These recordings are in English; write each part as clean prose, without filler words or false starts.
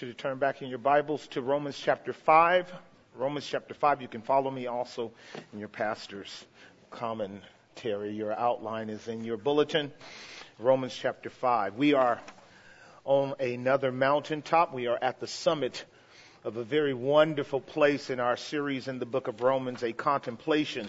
you to turn back in your Bibles to Romans chapter 5. Romans chapter 5, you can follow me also in your pastor's commentary. Your outline is in your bulletin. Romans chapter 5. We are on another mountaintop. We are at the summit of a very wonderful place in our series in the book of Romans, a contemplation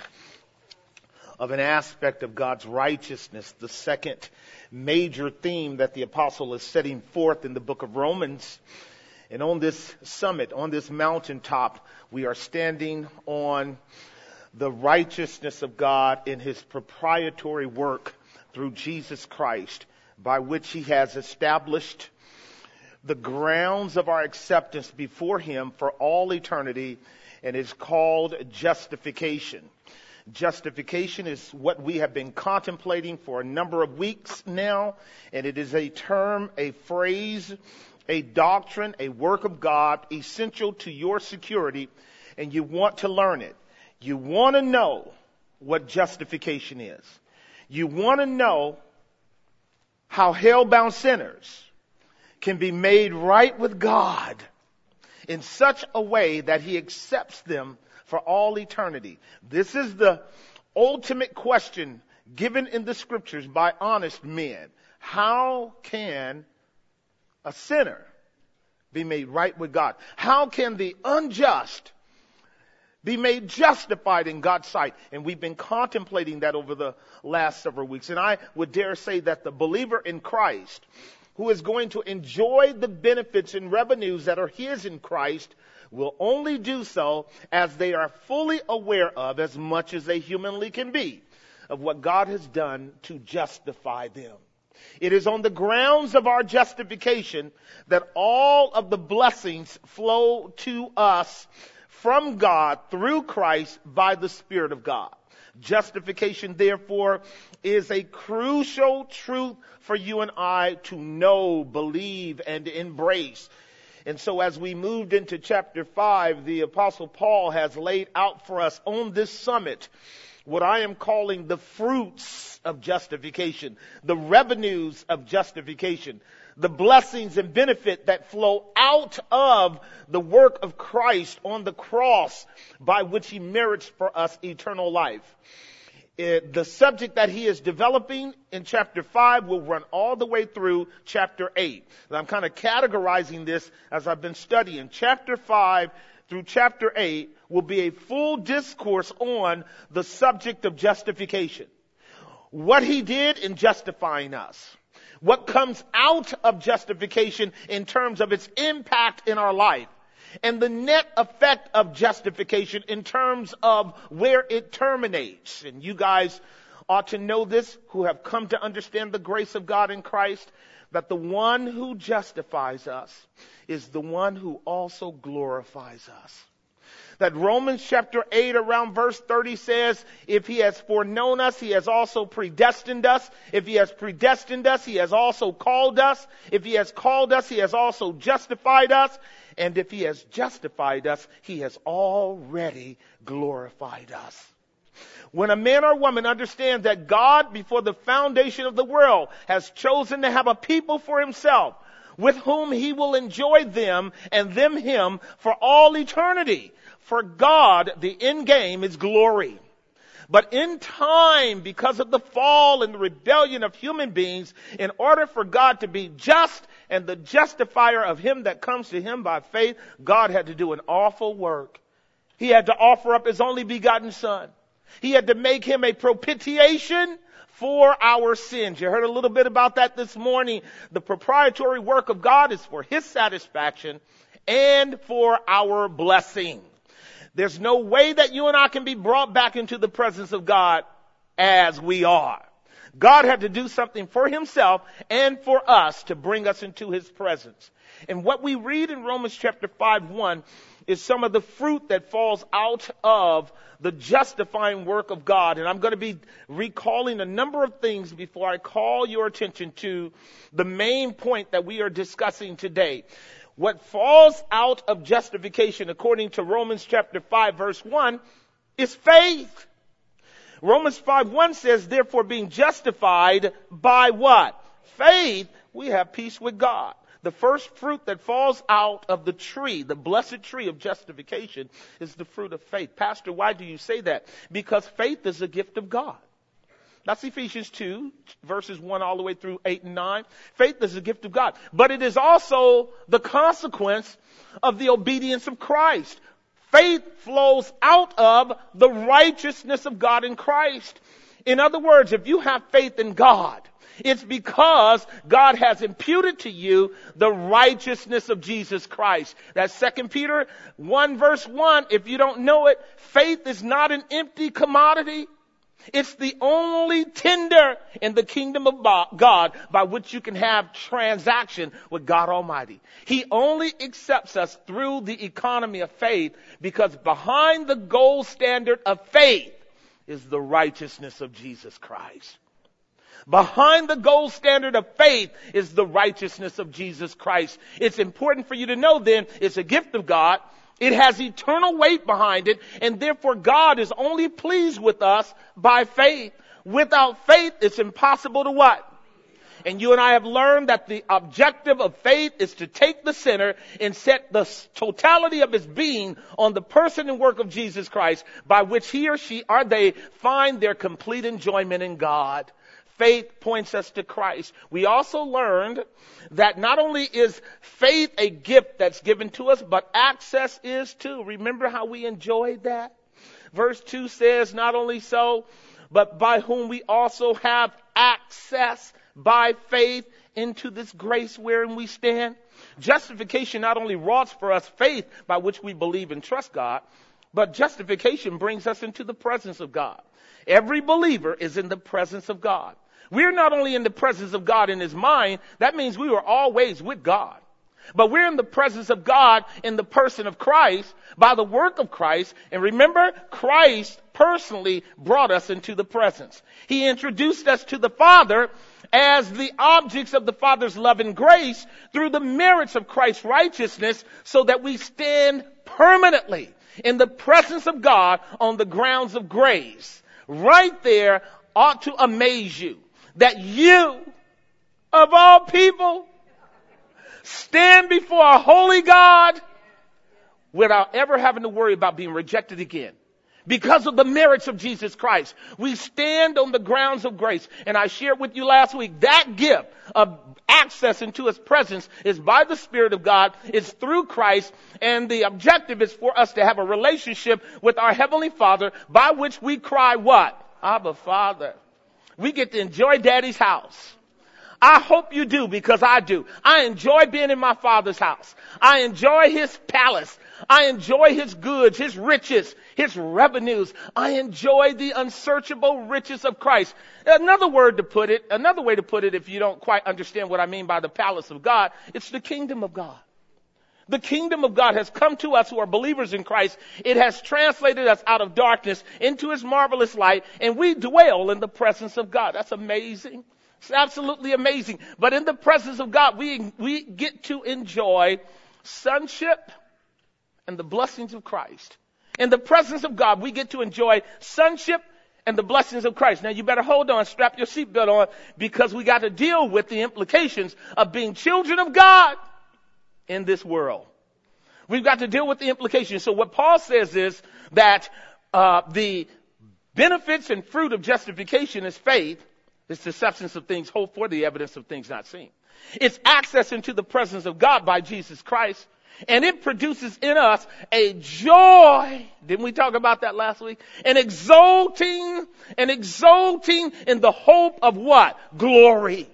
of an aspect of God's righteousness, the second major theme that the apostle is setting forth in the book of Romans. And on this summit, on this mountaintop, we are standing on the righteousness of God in his proprietary work through Jesus Christ, by which he has established the grounds of our acceptance before him for all eternity, and is called justification. Justification is what we have been contemplating for a number of weeks now, and it is a term, a phrase, a doctrine, a work of God essential to your security, and you want to learn it. You want to know what justification is. You want to know how hell-bound sinners can be made right with God in such a way that he accepts them for all eternity. This is the ultimate question given in the scriptures by honest men. How can a sinner be made right with God? How can the unjust be made justified in God's sight? And we've been contemplating that over the last several weeks. And I would dare say that the believer in Christ, who is going to enjoy the benefits and revenues that are his in Christ, will only do so as they are fully aware of, as much as they humanly can be, of what God has done to justify them. It is on the grounds of our justification that all of the blessings flow to us from God through Christ by the Spirit of God. Justification, therefore, is a crucial truth for you and I to know, believe, and embrace. And so as we moved into chapter 5, the Apostle Paul has laid out for us on this summit what I am calling the fruits of justification, the revenues of justification, the blessings and benefit that flow out of the work of Christ on the cross, by which he merits for us eternal life. The subject that he is developing in chapter 5 will run all the way through chapter 8. And I'm kind of categorizing this as I've been studying. Chapter 5 through chapter 8 will be a full discourse on the subject of justification. What he did in justifying us. What comes out of justification in terms of its impact in our life. And the net effect of justification in terms of where it terminates. And you guys ought to know this, who have come to understand the grace of God in Christ, that the one who justifies us is the one who also glorifies us. That Romans chapter 8 around verse 30 says, if he has foreknown us, he has also predestined us. If he has predestined us, he has also called us. If he has called us, he has also justified us. And if he has justified us, he has already glorified us. When a man or woman understands that God, before the foundation of the world, has chosen to have a people for himself, with whom he will enjoy them and them him for all eternity. For God, the end game is glory. But in time, because of the fall and the rebellion of human beings, in order for God to be just and the justifier of him that comes to him by faith, God had to do an awful work. He had to offer up his only begotten son. He had to make him a propitiation for our sins. You heard a little bit about that this morning. The proprietary work of God is for his satisfaction and for our blessing. There's no way that you and I can be brought back into the presence of God as we are. God had to do something for himself and for us to bring us into his presence. And what we read in Romans chapter 5:1 is some of the fruit that falls out of the justifying work of God. And I'm going to be recalling a number of things before I call your attention to the main point that we are discussing today. What falls out of justification, according to Romans chapter 5, verse 1, is faith. Romans 5:1 says, therefore being justified by what? Faith, we have peace with God. The first fruit that falls out of the tree, the blessed tree of justification, is the fruit of faith. Pastor, why do you say that? Because faith is a gift of God. That's Ephesians 2, verses 1 all the way through 8 and 9. Faith is a gift of God. But it is also the consequence of the obedience of Christ. Faith flows out of the righteousness of God in Christ. In other words, if you have faith in God, it's because God has imputed to you the righteousness of Jesus Christ. That's 2 Peter 1 verse 1. If you don't know it, faith is not an empty commodity. It's the only tender in the kingdom of God by which you can have transaction with God Almighty. He only accepts us through the economy of faith, because behind the gold standard of faith is the righteousness of Jesus Christ. Behind the gold standard of faith is the righteousness of Jesus Christ. It's important for you to know then, it's a gift of God. It has eternal weight behind it, and therefore God is only pleased with us by faith. Without faith, it's impossible to what? And you and I have learned that the objective of faith is to take the sinner and set the totality of his being on the person and work of Jesus Christ, by which he or she or they find their complete enjoyment in God. Faith points us to Christ. We also learned that not only is faith a gift that's given to us, but access is too. Remember how we enjoyed that? Verse 2 says, not only so, but by whom we also have access by faith into this grace wherein we stand. Justification not only wrought for us faith by which we believe and trust God, but justification brings us into the presence of God. Every believer is in the presence of God. We're not only in the presence of God in his mind, that means we were always with God. But we're in the presence of God in the person of Christ, by the work of Christ. And remember, Christ personally brought us into the presence. He introduced us to the Father as the objects of the Father's love and grace through the merits of Christ's righteousness, so that we stand permanently in the presence of God on the grounds of grace. Right there ought to amaze you that you, of all people, stand before a holy God without ever having to worry about being rejected again. Because of the merits of Jesus Christ, we stand on the grounds of grace. And I shared with you last week, that gift of access into his presence is by the Spirit of God. It's through Christ. And the objective is for us to have a relationship with our Heavenly Father, by which we cry what? Abba, Father. We get to enjoy Daddy's house. I hope you do, because I do. I enjoy being in my Father's house. I enjoy his palace. I enjoy his goods, his riches, his revenues. I enjoy the unsearchable riches of Christ. Another way to put it, if you don't quite understand what I mean by the palace of God, it's the kingdom of God. The kingdom of God has come to us who are believers in Christ. It has translated us out of darkness into his marvelous light, and we dwell in the presence of God. That's amazing. It's absolutely amazing. But in the presence of God, we get to enjoy sonship and the blessings of Christ. In the presence of God, we get to enjoy sonship and the blessings of Christ. Now you better hold on, strap your seatbelt on, because we got to deal with the implications of being children of God in this world. We've got to deal with the implications. So what Paul says is that the benefits and fruit of justification is faith. It's the substance of things hoped for, the evidence of things not seen. It's access into the presence of God by Jesus Christ. And it produces in us a joy. Didn't we talk about that last week? An exulting in the hope of what? Glory.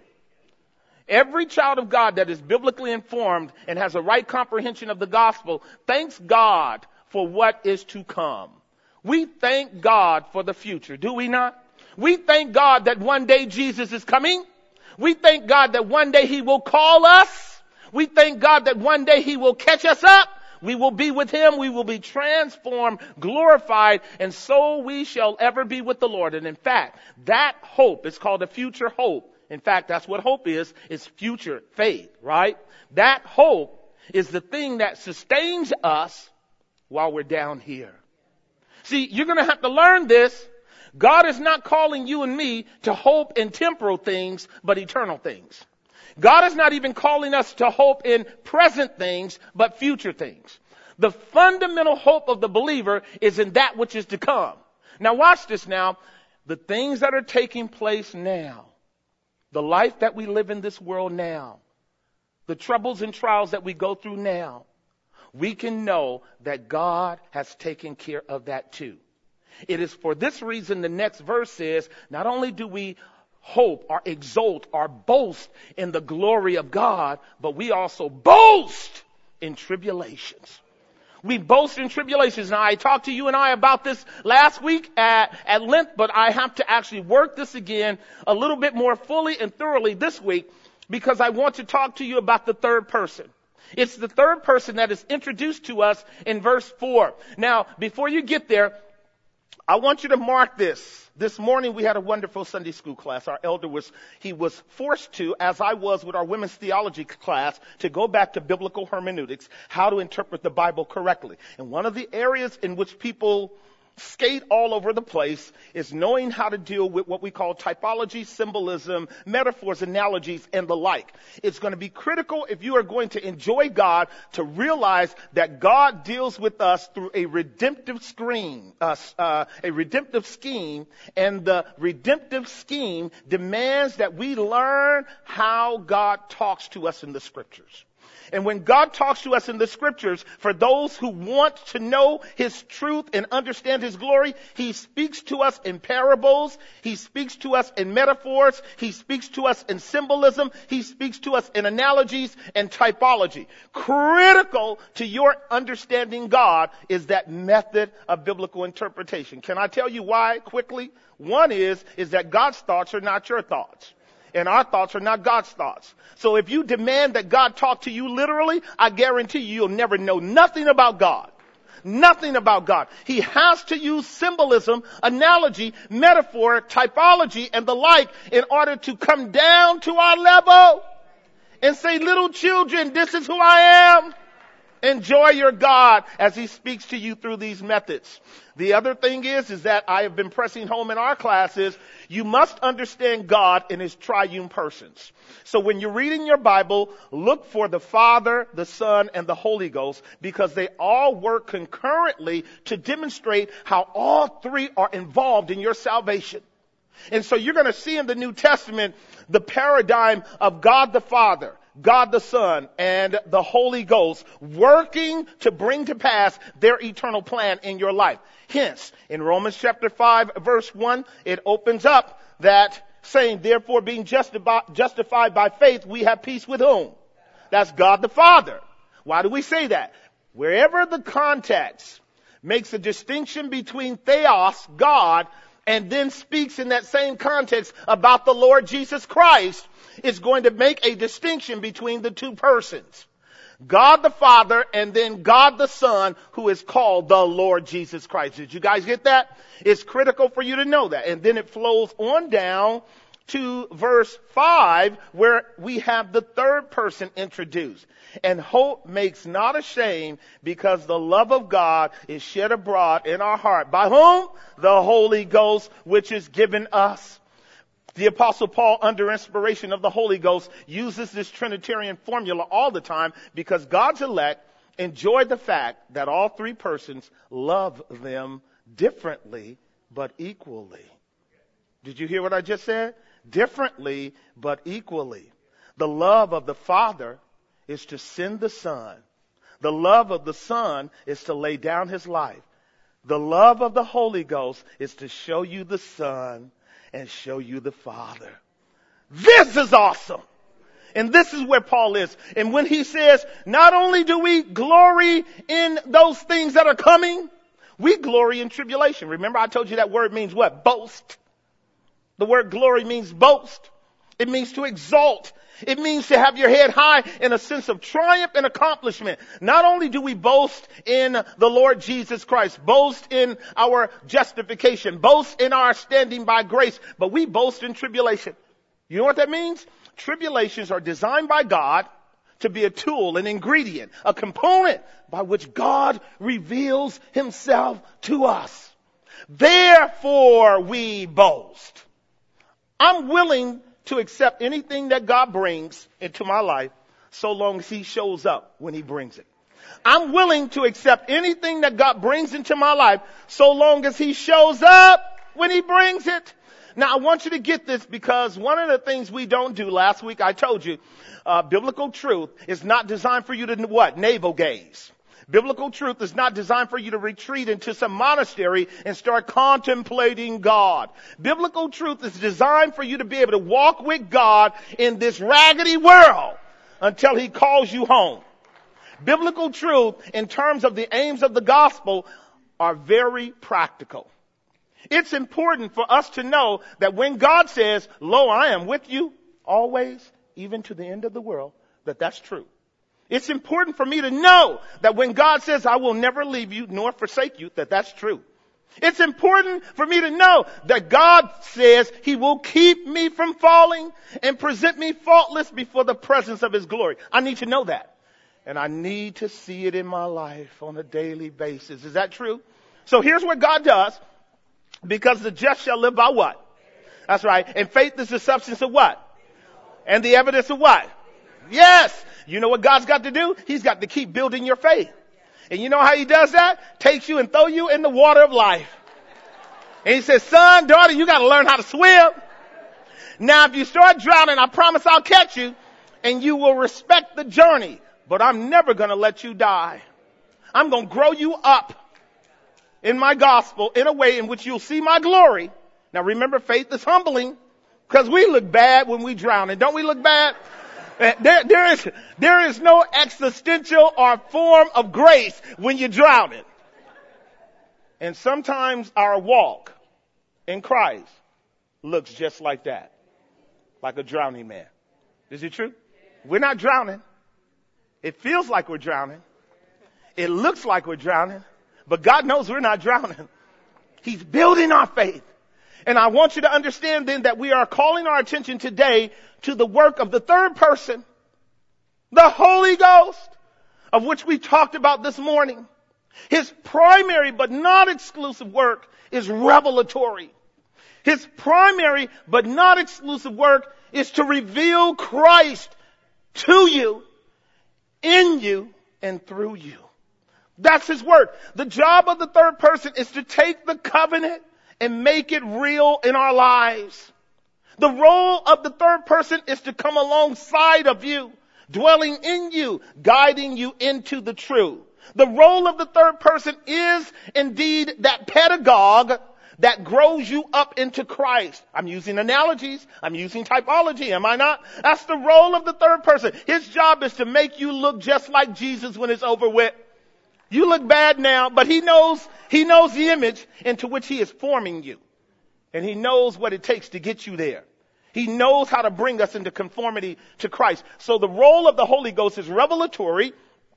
Every child of God that is biblically informed and has a right comprehension of the gospel thanks God for what is to come. We thank God for the future, do we not? We thank God that one day Jesus is coming. We thank God that one day he will call us. We thank God that one day he will catch us up. We will be with him. We will be transformed, glorified, and so we shall ever be with the Lord. And in fact, that hope is called a future hope. In fact, that's what hope is. It's future faith, right? That hope is the thing that sustains us while we're down here. See, you're going to have to learn this. God is not calling you and me to hope in temporal things, but eternal things. God is not even calling us to hope in present things, but future things. The fundamental hope of the believer is in that which is to come. Now watch this now. The things that are taking place now, the life that we live in this world now, the troubles and trials that we go through now, we can know that God has taken care of that too. It is for this reason the next verse says, not only do we hope or exult or boast in the glory of God, but we also boast in tribulations. We boast in tribulations. Now, I talked to you and I about this last week at length, but I have to actually work this again a little bit more fully and thoroughly this week because I want to talk to you about the third person. It's the third person that is introduced to us in verse 4. Now, before you get there, I want you to mark this. This morning we had a wonderful Sunday school class. Our elder was forced to, as I was with our women's theology class, to go back to biblical hermeneutics, how to interpret the Bible correctly. And one of the areas in which people skate all over the place is knowing how to deal with what we call typology, symbolism, metaphors, analogies, and the like. It's going to be critical if you are going to enjoy God to realize that God deals with us through a redemptive scheme, and the redemptive scheme demands that we learn how God talks to us in the scriptures. And when God talks to us in the scriptures, for those who want to know his truth and understand his glory, he speaks to us in parables. He speaks to us in metaphors. He speaks to us in symbolism. He speaks to us in analogies and typology. Critical to your understanding God is that method of biblical interpretation. Can I tell you why quickly? One is that God's thoughts are not your thoughts. And our thoughts are not God's thoughts. So if you demand that God talk to you literally, I guarantee you'll never know nothing about God. Nothing about God. He has to use symbolism, analogy, metaphor, typology, and the like in order to come down to our level and say, little children, this is who I am. Enjoy your God as he speaks to you through these methods. The other thing is that I have been pressing home in our classes, you must understand God in his triune persons. So when you're reading your Bible, look for the Father, the Son, and the Holy Ghost because they all work concurrently to demonstrate how all three are involved in your salvation. And so you're going to see in the New Testament the paradigm of God the Father, God the Son, and the Holy Ghost working to bring to pass their eternal plan in your life. Hence, in Romans chapter 5, verse 1, it opens up that saying, therefore being justified by faith, we have peace with whom? That's God the Father. Why do we say that? Wherever the context makes a distinction between theos, God, and then speaks in that same context about the Lord Jesus Christ, it's going to make a distinction between the two persons. God the Father and then God the Son, who is called the Lord Jesus Christ. Did you guys get that? It's critical for you to know that. And then it flows on down to verse 5 where we have the third person introduced. And hope makes not ashamed because the love of God is shed abroad in our heart. By whom? The Holy Ghost, which is given us. The Apostle Paul, under inspiration of the Holy Ghost, uses this Trinitarian formula all the time because God's elect enjoy the fact that all three persons love them differently but equally. Did you hear what I just said? Differently but equally. The love of the Father is to send the Son. The love of the Son is to lay down his life. The love of the Holy Ghost is to show you the Son and show you the Father. This is awesome. And this is where Paul is. And when he says, not only do we glory in those things that are coming, we glory in tribulation. Remember I told you that word means what? Boast. The word glory means boast. It means to exalt. It means to have your head high in a sense of triumph and accomplishment. Not only do we boast in the Lord Jesus Christ, boast in our justification, boast in our standing by grace, but we boast in tribulation. You know what that means? Tribulations are designed by God to be a tool, an ingredient, a component by which God reveals himself to us. Therefore we boast. I'm willing to accept anything that God brings into my life so long as he shows up when he brings it. I'm willing to accept anything that God brings into my life so long as he shows up when he brings it. Now, I want you to get this, because one of the things we don't do, last week I told you, biblical truth is not designed for you to what? Navel gaze. Biblical truth is not designed for you to retreat into some monastery and start contemplating God. Biblical truth is designed for you to be able to walk with God in this raggedy world until he calls you home. Biblical truth, in terms of the aims of the gospel, are very practical. It's important for us to know that when God says, "Lo, I am with you always, even to the end of the world," that's true. It's important for me to know that when God says, "I will never leave you nor forsake you," that's true. It's important for me to know that God says he will keep me from falling and present me faultless before the presence of his glory. I need to know that. And I need to see it in my life on a daily basis. Is that true? So here's what God does. Because the just shall live by what? That's right. And faith is the substance of what? And the evidence of what? Yes. You know what God's got to do? He's got to keep building your faith. And you know how he does that? Takes you and throw you in the water of life. And he says, "Son, daughter, you got to learn how to swim. Now, if you start drowning, I promise I'll catch you and you will respect the journey. But I'm never going to let you die. I'm going to grow you up in my gospel in a way in which you'll see my glory." Now remember, faith is humbling, because we look bad when we drown. And don't we look bad? There is no existential or form of grace when you're drowning. And sometimes our walk in Christ looks just like that. Like a drowning man. Is it true? We're not drowning. It feels like we're drowning. It looks like we're drowning. But God knows we're not drowning. He's building our faith. And I want you to understand then that we are calling our attention today to the work of the third person, the Holy Ghost, of which we talked about this morning. His primary but not exclusive work is revelatory. His primary but not exclusive work is to reveal Christ to you, in you, and through you. That's his work. The job of the third person is to take the covenant and make it real in our lives. The role of the third person is to come alongside of you, dwelling in you, guiding you into the truth. The role of the third person is indeed that pedagogue that grows you up into Christ. I'm using analogies. I'm using typology. Am I not? That's the role of the third person. His job is to make you look just like Jesus when it's over with. You look bad now, but he knows the image into which he is forming you. And he knows what it takes to get you there. He knows how to bring us into conformity to Christ. So the role of the Holy Ghost is revelatory.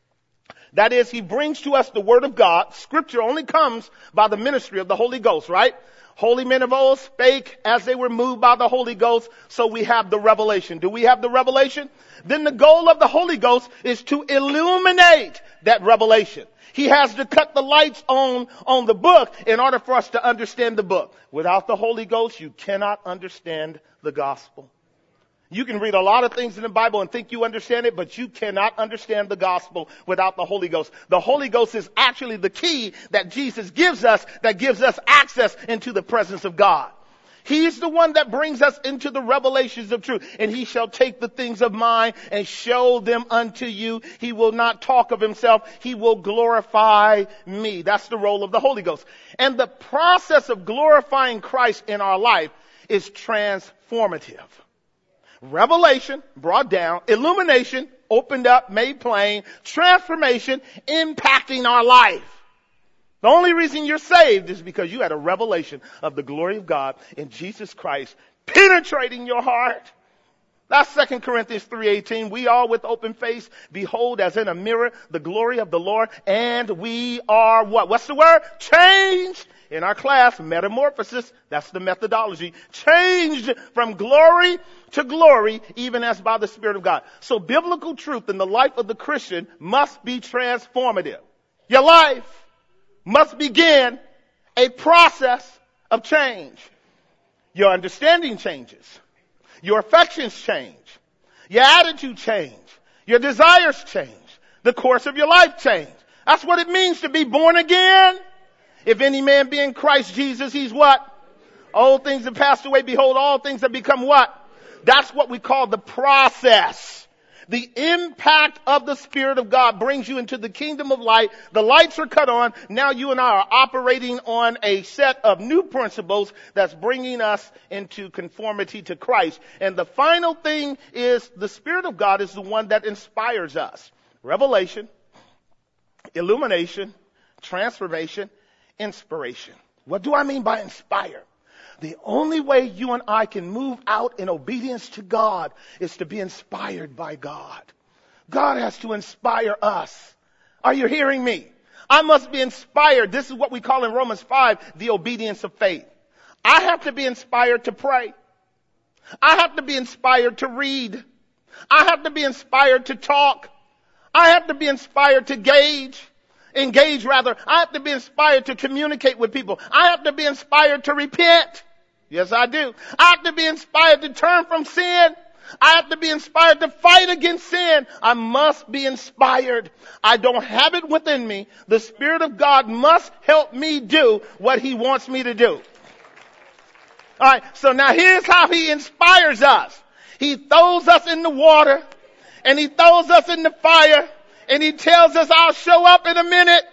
That is, he brings to us the word of God. Scripture only comes by the ministry of the Holy Ghost, right? Holy men of old spake as they were moved by the Holy Ghost. So we have the revelation. Do we have the revelation? Then the goal of the Holy Ghost is to illuminate that revelation. He has to cut the lights on the book in order for us to understand the book. Without the Holy Ghost, you cannot understand the gospel. You can read a lot of things in the Bible and think you understand it, but you cannot understand the gospel without the Holy Ghost. The Holy Ghost is actually the key that Jesus gives us, that gives us access into the presence of God. He's the one that brings us into the revelations of truth. And he shall take the things of mine and show them unto you. He will not talk of himself. He will glorify me. That's the role of the Holy Ghost. And the process of glorifying Christ in our life is transformative. Revelation, brought down. Illumination, opened up, made plain. Transformation, impacting our life. The only reason you're saved is because you had a revelation of the glory of God in Jesus Christ penetrating your heart. That's 2 Corinthians 3:18. We all with open face behold as in a mirror the glory of the Lord, and we are what? What's the word? Changed. In our class, metamorphosis, that's the methodology. Changed from glory to glory, even as by the Spirit of God. So biblical truth in the life of the Christian must be transformative. Your life must begin a process of change. Your understanding changes. Your affections change. Your attitude change. Your desires change. The course of your life change. That's what it means to be born again. If any man be in Christ Jesus, he's what? Old things have passed away. Behold, all things have become what? That's what we call the process. The impact of the Spirit of God brings you into the kingdom of light. The lights are cut on. Now you and I are operating on a set of new principles that's bringing us into conformity to Christ. And the final thing is the Spirit of God is the one that inspires us. Revelation, illumination, transformation, inspiration. What do I mean by inspire? The only way you and I can move out in obedience to God is to be inspired by God. God has to inspire us. Are you hearing me? I must be inspired. This is what we call in Romans 5, the obedience of faith. I have to be inspired to pray. I have to be inspired to read. I have to be inspired to talk. I have to be inspired to engage. I have to be inspired to communicate with people. I have to be inspired to repent. Yes, I do. I have to be inspired to turn from sin. I have to be inspired to fight against sin. I must be inspired. I don't have it within me. The Spirit of God must help me do what He wants me to do. All right, so now here's how He inspires us. He throws us in the water, and He throws us in the fire, and He tells us, I'll show up in a minute.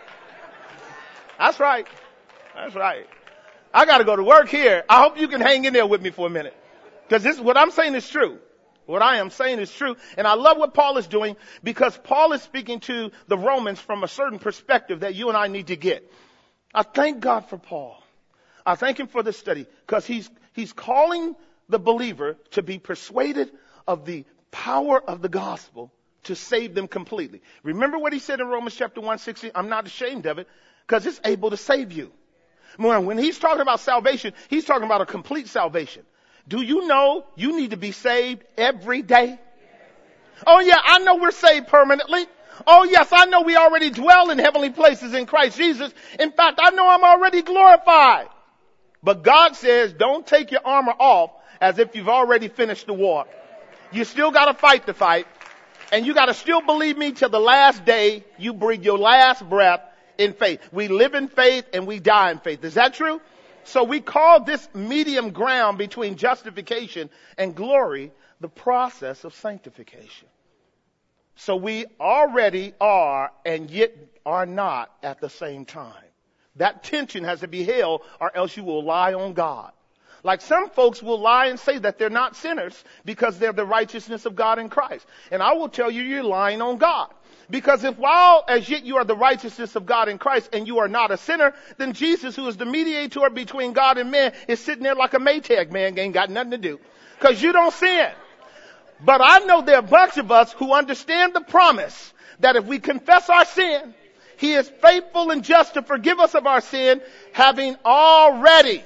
That's right. That's right. I got to go to work here. I hope you can hang in there with me for a minute. Because this, what I'm saying is true. What I am saying is true. And I love what Paul is doing because Paul is speaking to the Romans from a certain perspective that you and I need to get. I thank God for Paul. I thank Him for this study because he's calling the believer to be persuaded of the power of the gospel to save them completely. Remember what he said in Romans chapter 1:16? I'm not ashamed of it because it's able to save you. When he's talking about salvation, he's talking about a complete salvation. Do you know you need to be saved every day? Oh yeah, I know we're saved permanently. Oh yes, I know we already dwell in heavenly places in Christ Jesus. In fact, I know I'm already glorified. But God says, don't take your armor off as if you've already finished the war. You still got to fight the fight. And you got to still believe me till the last day you breathe your last breath in faith. We live in faith and we die in faith. Is that true? So we call this medium ground between justification and glory the process of sanctification. So we already are and yet are not at the same time. That tension has to be held or else you will lie on God. Like some folks will lie and say that they're not sinners because they're the righteousness of God in Christ. And I will tell you, you're lying on God. Because if while as yet you are the righteousness of God in Christ and you are not a sinner, then Jesus, who is the mediator between God and man, is sitting there like a Maytag man, ain't got nothing to do. Because you don't sin. But I know there are a bunch of us who understand the promise that if we confess our sin, He is faithful and just to forgive us of our sin, having already,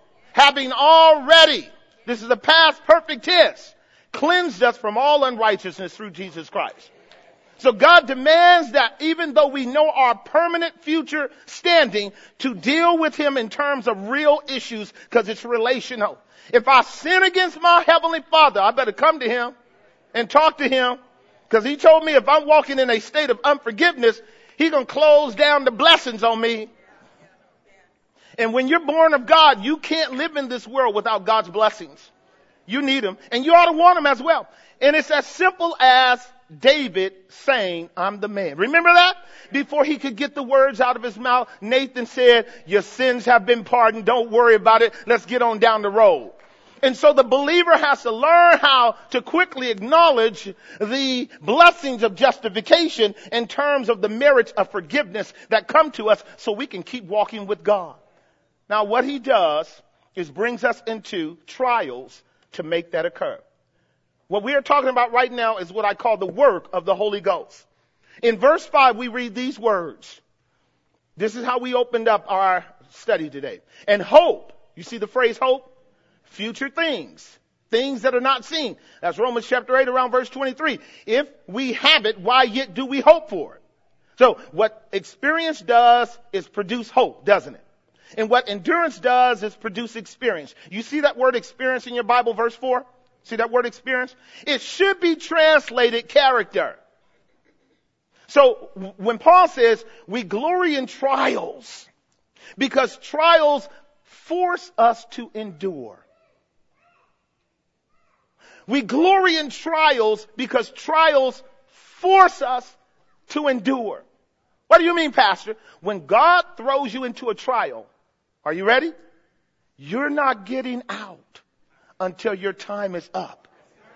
this is the past perfect tense, cleansed us from all unrighteousness through Jesus Christ. So God demands that even though we know our permanent future standing, to deal with Him in terms of real issues because it's relational. If I sin against my Heavenly Father, I better come to Him and talk to Him because He told me if I'm walking in a state of unforgiveness, He's going to close down the blessings on me. And when you're born of God, you can't live in this world without God's blessings. You need them and you ought to want them as well. And it's as simple as David saying, I'm the man. Remember that? Before he could get the words out of his mouth, Nathan said, your sins have been pardoned. Don't worry about it. Let's get on down the road. And so the believer has to learn how to quickly acknowledge the blessings of justification in terms of the merits of forgiveness that come to us so we can keep walking with God. Now what he does is brings us into trials to make that occur. What we are talking about right now is what I call the work of the Holy Ghost. In verse 5, we read these words. This is how we opened up our study today. And hope, you see the phrase hope? Future things that are not seen. That's Romans chapter 8 around verse 23. If we have it, why yet do we hope for it? So what experience does is produce hope, doesn't it? And what endurance does is produce experience. You see that word experience in your Bible, verse 4? See that word experience? It should be translated character. So when Paul says we glory in trials, because trials force us to endure. We glory in trials because trials force us to endure. What do you mean, Pastor? When God throws you into a trial, are you ready? You're not getting out until your time is up.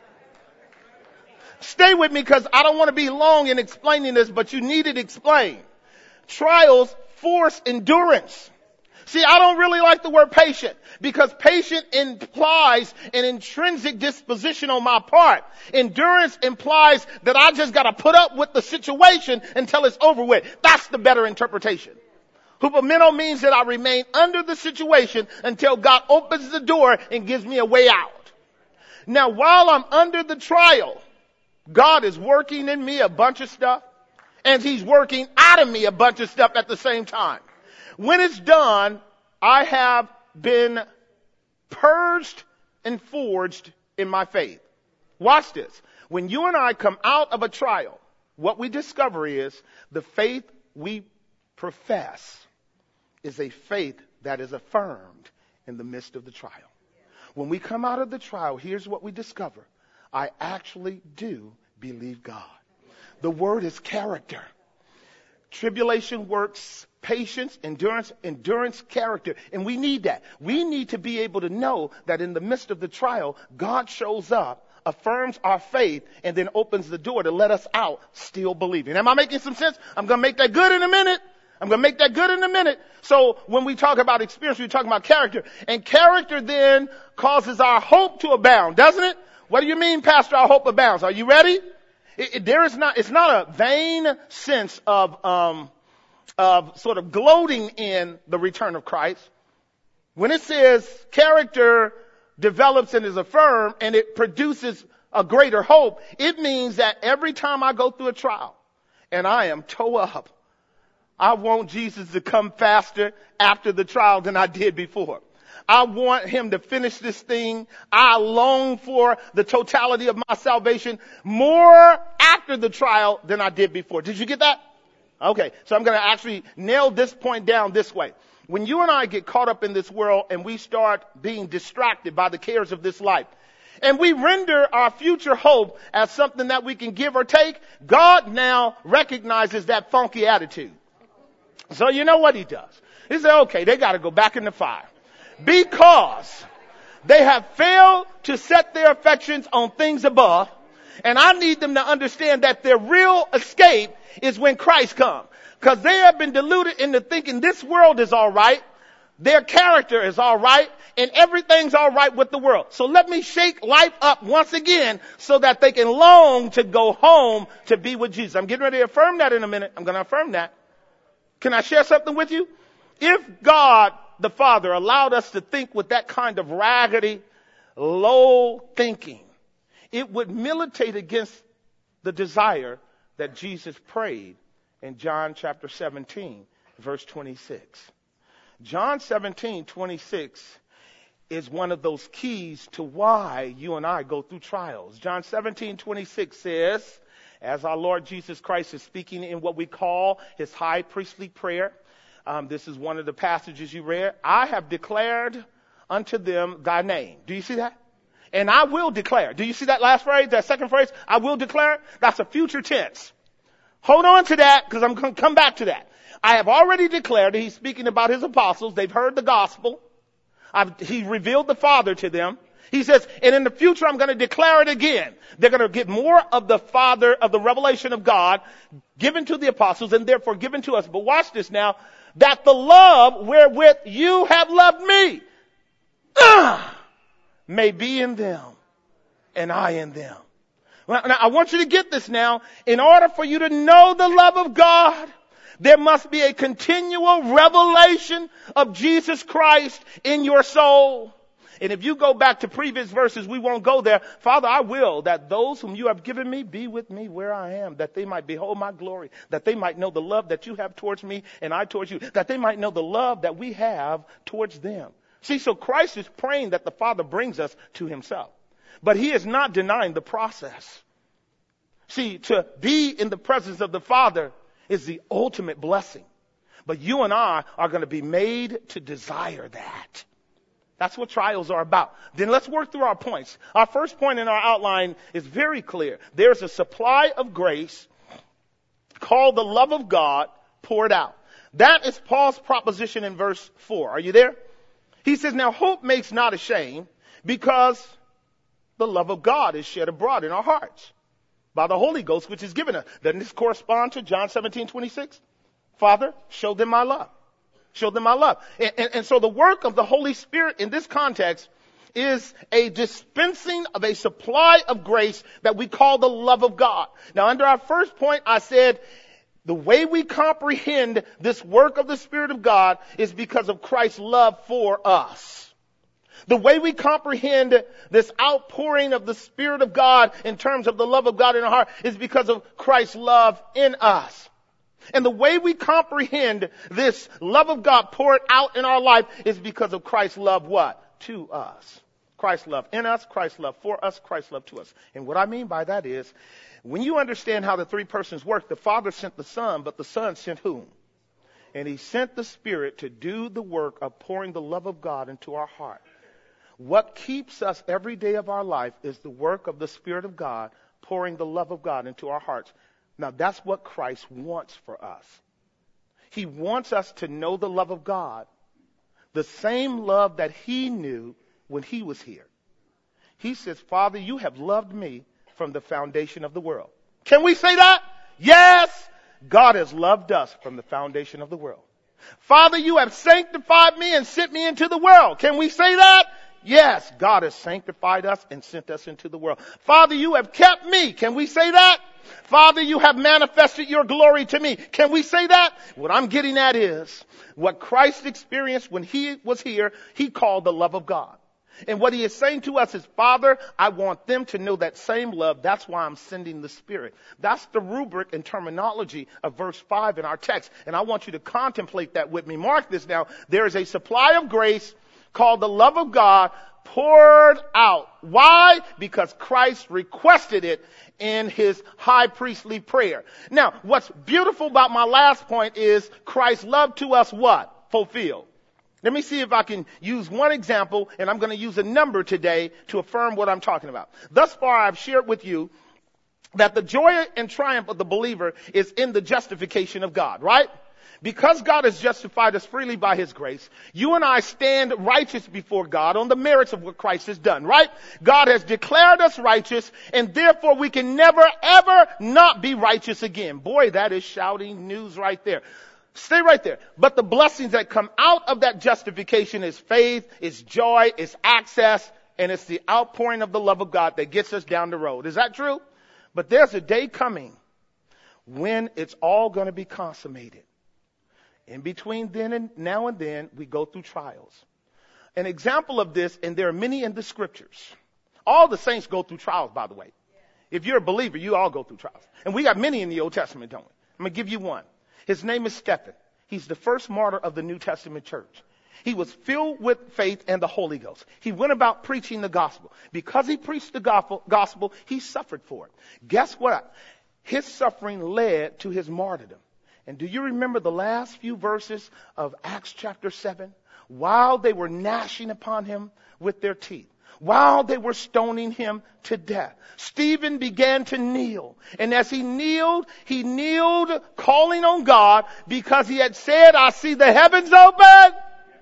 Stay with me because I don't want to be long in explaining this, but you need it explained. Trials force endurance. See, I don't really like the word patient because patient implies an intrinsic disposition on my part. Endurance implies that I just got to put up with the situation until it's over with. That's the better interpretation. Hupomeno means that I remain under the situation until God opens the door and gives me a way out. Now, while I'm under the trial, God is working in me a bunch of stuff, and he's working out of me a bunch of stuff at the same time. When it's done, I have been purged and forged in my faith. Watch this. When you and I come out of a trial, what we discover is the faith we profess is a faith that is affirmed in the midst of the trial. When we come out of the trial, here's what we discover. I actually do believe God. The word is character. Tribulation works patience, endurance, character. And we need that. We need to be able to know that in the midst of the trial, God shows up, affirms our faith, and then opens the door to let us out still believing. Am I making some sense? I'm going to make that good in a minute. So when we talk about experience, we're talking about character. And character then causes our hope to abound, doesn't it? What do you mean, Pastor, our hope abounds? Are you ready? It's not a vain sense of sort of gloating in the return of Christ. When it says character develops and is affirmed and it produces a greater hope, it means that every time I go through a trial and I am toe up, I want Jesus to come faster after the trial than I did before. I want him to finish this thing. I long for the totality of my salvation more after the trial than I did before. Did you get that? Okay, so I'm going to actually nail this point down this way. When you and I get caught up in this world and we start being distracted by the cares of this life, and we render our future hope as something that we can give or take, God now recognizes that funky attitude. So you know what he does? He said, okay, they got to go back in the fire. Because they have failed to set their affections on things above. And I need them to understand that their real escape is when Christ comes. Because they have been deluded into thinking this world is all right. Their character is all right. And everything's all right with the world. So let me shake life up once again so that they can long to go home to be with Jesus. I'm getting ready to affirm that in a minute. I'm going to affirm that. Can I share something with you? If God the Father allowed us to think with that kind of raggedy, low thinking, it would militate against the desire that Jesus prayed in John chapter 17, verse 26. John 17:26 is one of those keys to why you and I go through trials. John 17:26 says, as our Lord Jesus Christ is speaking in what we call his high priestly prayer, this is one of the passages you read. I have declared unto them thy name. Do you see that? And I will declare. Do you see that last phrase, that second phrase? I will declare. That's a future tense. Hold on to that because I'm going to come back to that. I have already declared. He's speaking about his apostles. They've heard the gospel. He revealed the Father to them. He says, and in the future, I'm going to declare it again. They're going to get more of the Father, of the revelation of God given to the apostles and therefore given to us. But watch this now. That the love wherewith you have loved me may be in them and I in them. Now, I want you to get this now. In order for you to know the love of God, there must be a continual revelation of Jesus Christ in your soul. And if you go back to previous verses, we won't go there. Father, I will that those whom you have given me be with me where I am, that they might behold my glory, that they might know the love that you have towards me and I towards you, that they might know the love that we have towards them. See, so Christ is praying that the Father brings us to himself. But he is not denying the process. See, to be in the presence of the Father is the ultimate blessing. But you and I are going to be made to desire that. That's what trials are about. Then let's work through our points. Our first point in our outline is very clear. There's a supply of grace called the love of God poured out. That is Paul's proposition in verse 4. Are you there? He says, now hope makes not ashamed, because the love of God is shed abroad in our hearts by the Holy Ghost, which is given us. Doesn't this correspond to John 17:26? Father, show them my love. Show them my love. And so the work of the Holy Spirit in this context is a dispensing of a supply of grace that we call the love of God. Now, under our first point, I said the way we comprehend this work of the Spirit of God is because of Christ's love for us. The way we comprehend this outpouring of the Spirit of God in terms of the love of God in our heart is because of Christ's love in us. And the way we comprehend this love of God poured out in our life is because of Christ's love what? To us. Christ's love in us, Christ's love for us, Christ's love to us. And what I mean by that is, when you understand how the three persons work, the Father sent the Son, but the Son sent whom? And he sent the Spirit to do the work of pouring the love of God into our heart. What keeps us every day of our life is the work of the Spirit of God pouring the love of God into our hearts. Now, that's what Christ wants for us. He wants us to know the love of God, the same love that he knew when he was here. He says, Father, you have loved me from the foundation of the world. Can we say that? Yes. God has loved us from the foundation of the world. Father, you have sanctified me and sent me into the world. Can we say that? Yes, God has sanctified us and sent us into the world. Father, you have kept me. Can we say that? Father, you have manifested your glory to me. Can we say that? What I'm getting at is what Christ experienced when he was here, he called the love of God. And what he is saying to us is, Father, I want them to know that same love. That's why I'm sending the Spirit. That's the rubric and terminology of verse 5 in our text. And I want you to contemplate that with me. Mark this now. There is a supply of grace called the love of God poured out. Why? Because Christ requested it in his high priestly prayer. Now, what's beautiful about my last point is Christ's love to us what? Fulfilled. Let me see if I can use one example, and I'm going to use a number today to affirm what I'm talking about. Thus far, I've shared with you that the joy and triumph of the believer is in the justification of God, right? Because God has justified us freely by his grace, you and I stand righteous before God on the merits of what Christ has done, right? God has declared us righteous, and therefore we can never, ever not be righteous again. Boy, that is shouting news right there. Stay right there. But the blessings that come out of that justification is faith, is joy, is access, and it's the outpouring of the love of God that gets us down the road. Is that true? But there's a day coming when it's all going to be consummated. In between then and now and then, we go through trials. An example of this, and there are many in the scriptures. All the saints go through trials, by the way. If you're a believer, you all go through trials. And we got many in the Old Testament, don't we? I'm going to give you one. His name is Stephen. He's the first martyr of the New Testament church. He was filled with faith and the Holy Ghost. He went about preaching the gospel. Because he preached the gospel, he suffered for it. Guess what? His suffering led to his martyrdom. And do you remember the last few verses of Acts chapter 7? While they were gnashing upon him with their teeth, while they were stoning him to death, Stephen began to kneel. And as he kneeled calling on God, because he had said, I see the heavens open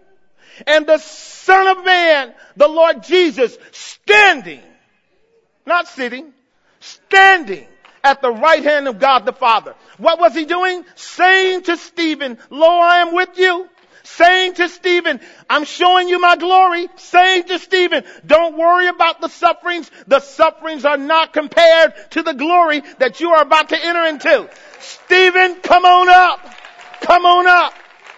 and the Son of Man, the Lord Jesus, standing, not sitting, standing at the right hand of God the Father. What was he doing? Saying to Stephen, lo, I am with you. Saying to Stephen, I'm showing you my glory. Saying to Stephen, don't worry about the sufferings. The sufferings are not compared to the glory that you are about to enter into. Stephen, come on up. Come on up.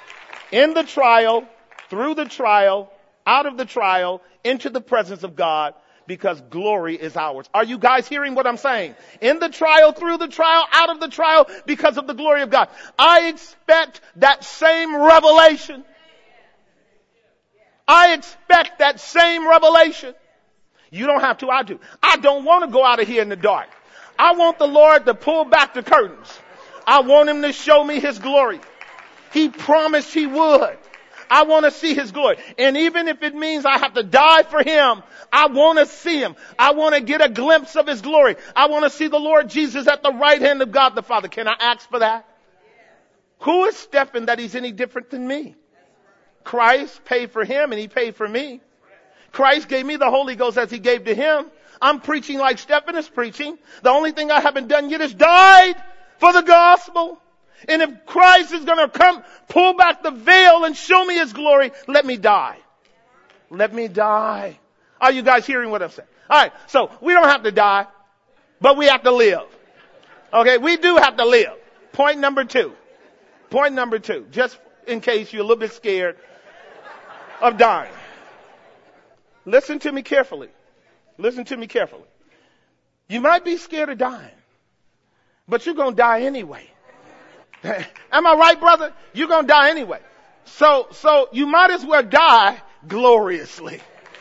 In the trial, through the trial, out of the trial, into the presence of God, because glory is ours. Are you guys hearing what I'm saying? In the trial, through the trial, out of the trial, because of the glory of God. I expect that same revelation. I expect that same revelation. You don't have to, I do. I don't want to go out of here in the dark. I want the Lord to pull back the curtains. I want him to show me his glory. He promised he would. I want to see his glory. And even if it means I have to die for him, I want to see him. I want to get a glimpse of his glory. I want to see the Lord Jesus at the right hand of God the Father. Can I ask for that? Who is Stephen that he's any different than me? Christ paid for him and he paid for me. Christ gave me the Holy Ghost as he gave to him. I'm preaching like Stephen is preaching. The only thing I haven't done yet is died for the gospel. And if Christ is going to come, pull back the veil and show me his glory, let me die. Let me die. Are you guys hearing what I'm saying? All right. So we don't have to die, but we have to live. Okay. We do have to live. Point number two. Point number two. Just in case you're a little bit scared of dying. Listen to me carefully. Listen to me carefully. You might be scared of dying, but you're going to die anyway. Am I right, brother? You're going to die anyway. So you might as well die gloriously.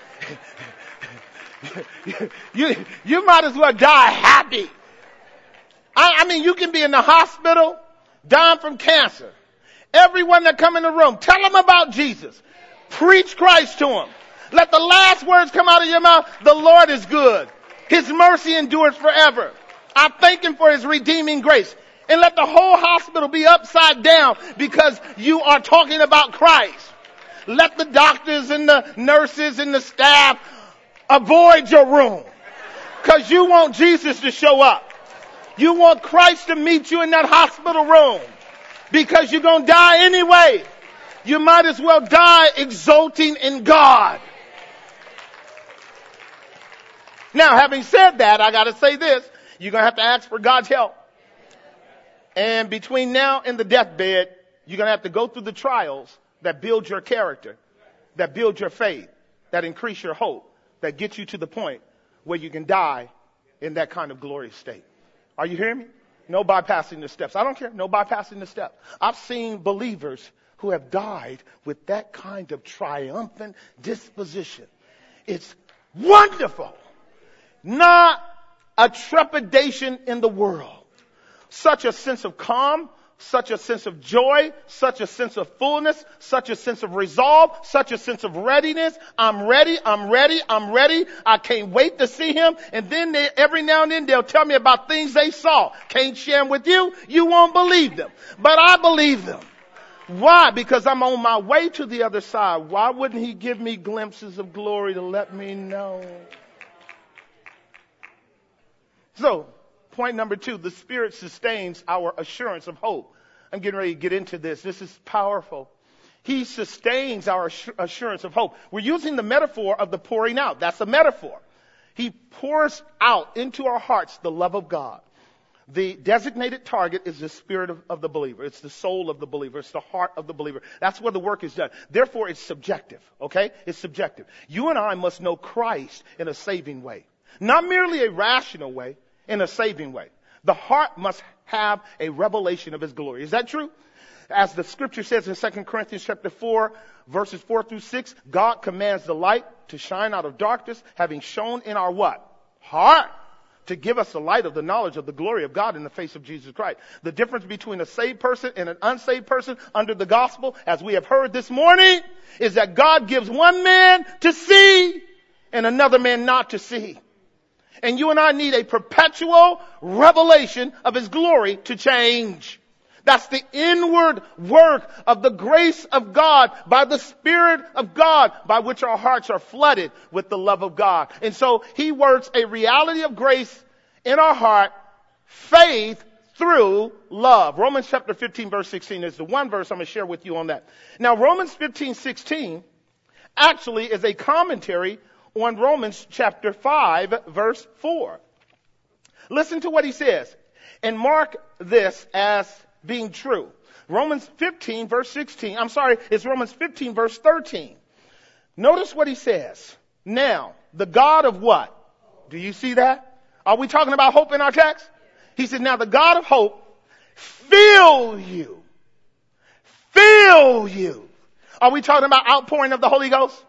you might as well die happy. I mean, you can be in the hospital dying from cancer. Everyone that come in the room, tell them about Jesus. Preach Christ to them. Let the last words come out of your mouth. The Lord is good. His mercy endures forever. I thank him for his redeeming grace. And let the whole hospital be upside down because you are talking about Christ. Let the doctors and the nurses and the staff avoid your room because you want Jesus to show up. You want Christ to meet you in that hospital room because you're going to die anyway. You might as well die exulting in God. Now, having said that, I got to say this. You're going to have to ask for God's help. And between now and the deathbed, you're going to have to go through the trials that build your character, that build your faith, that increase your hope, that get you to the point where you can die in that kind of glorious state. Are you hearing me? No bypassing the steps. I don't care. No bypassing the steps. I've seen believers who have died with that kind of triumphant disposition. It's wonderful. Not a trepidation in the world. Such a sense of calm, such a sense of joy, such a sense of fullness, such a sense of resolve, such a sense of readiness. I'm ready, I'm ready, I'm ready. I can't wait to see him. And then every now and then they'll tell me about things they saw. Can't share them with you. You won't believe them. But I believe them. Why? Because I'm on my way to the other side. Why wouldn't he give me glimpses of glory to let me know? So, point number 2, the Spirit sustains our assurance of hope. I'm getting ready to get into this. This is powerful. He sustains our assurance of hope. We're using the metaphor of the pouring out. That's a metaphor. He pours out into our hearts the love of God. The designated target is the spirit of the believer. It's the soul of the believer. It's the heart of the believer. That's where the work is done. Therefore, it's subjective. Okay? It's subjective. You and I must know Christ in a saving way. Not merely a rational way, in a saving way. The heart must have a revelation of his glory. Is that true? As the scripture says in 2 Corinthians chapter 4, verses 4 through 6, God commands the light to shine out of darkness, having shone in our what? Heart. To give us the light of the knowledge of the glory of God in the face of Jesus Christ. The difference between a saved person and an unsaved person under the gospel, as we have heard this morning, is that God gives one man to see and another man not to see. And you and I need a perpetual revelation of his glory to change. That's the inward work of the grace of God by the Spirit of God by which our hearts are flooded with the love of God. And so he works a reality of grace in our heart, faith through love. Romans chapter 15 verse 16 is the one verse I'm going to share with you on that. Now Romans 15:16 actually is a commentary on Romans chapter 5 verse 4. Listen to what he says and mark this as being true. Romans 15 verse 16. I'm sorry, it's Romans 15 verse 13. Notice what he says. Now, the God of what? Do you see that? Are we talking about hope in our text? He said, now the God of hope fill you. Fill you. Are we talking about outpouring of the Holy Ghost?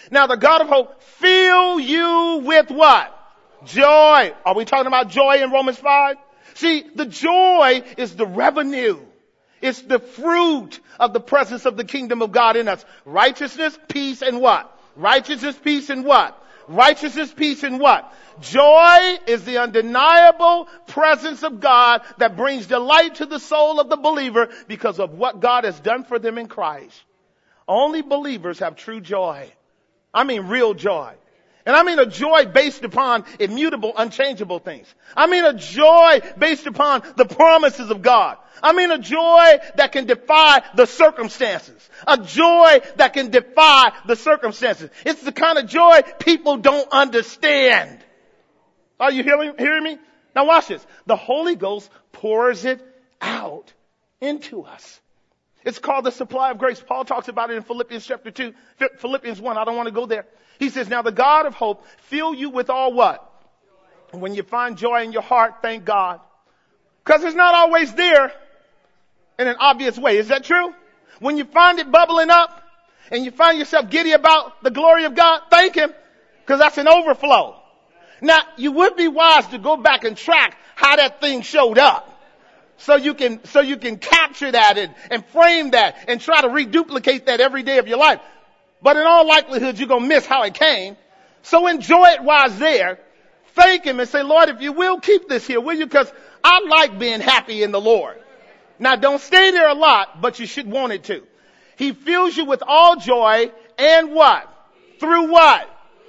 Now the God of hope fill you with what? Joy. Are we talking about joy in Romans 5? See, the joy is the revenue. It's the fruit of the presence of the kingdom of God in us. Righteousness, peace, and what? Righteousness, peace, and what? Righteousness, peace, and what? Joy is the undeniable presence of God that brings delight to the soul of the believer because of what God has done for them in Christ. Only believers have true joy. I mean real joy. And I mean a joy based upon immutable, unchangeable things. I mean a joy based upon the promises of God. I mean a joy that can defy the circumstances. A joy that can defy the circumstances. It's the kind of joy people don't understand. Are you hearing me? Now watch this. The Holy Ghost pours it out into us. It's called the supply of grace. Paul talks about it in Philippians chapter 2, Philippians 1. I don't want to go there. He says, now the God of hope fill you with all what? When you find joy in your heart, thank God. Because it's not always there in an obvious way. Is that true? When you find it bubbling up and you find yourself giddy about the glory of God, thank Him. Because that's an overflow. Now, you would be wise to go back and track how that thing showed up. So you can capture that and frame that and try to reduplicate that every day of your life. But in all likelihood, you're going to miss how it came. So enjoy it while it's there. Thank Him and say, Lord, if you will, keep this here, will you? Because I like being happy in the Lord. Now, don't stay there a lot, but you should want it to. He fills you with all joy and what? Through what?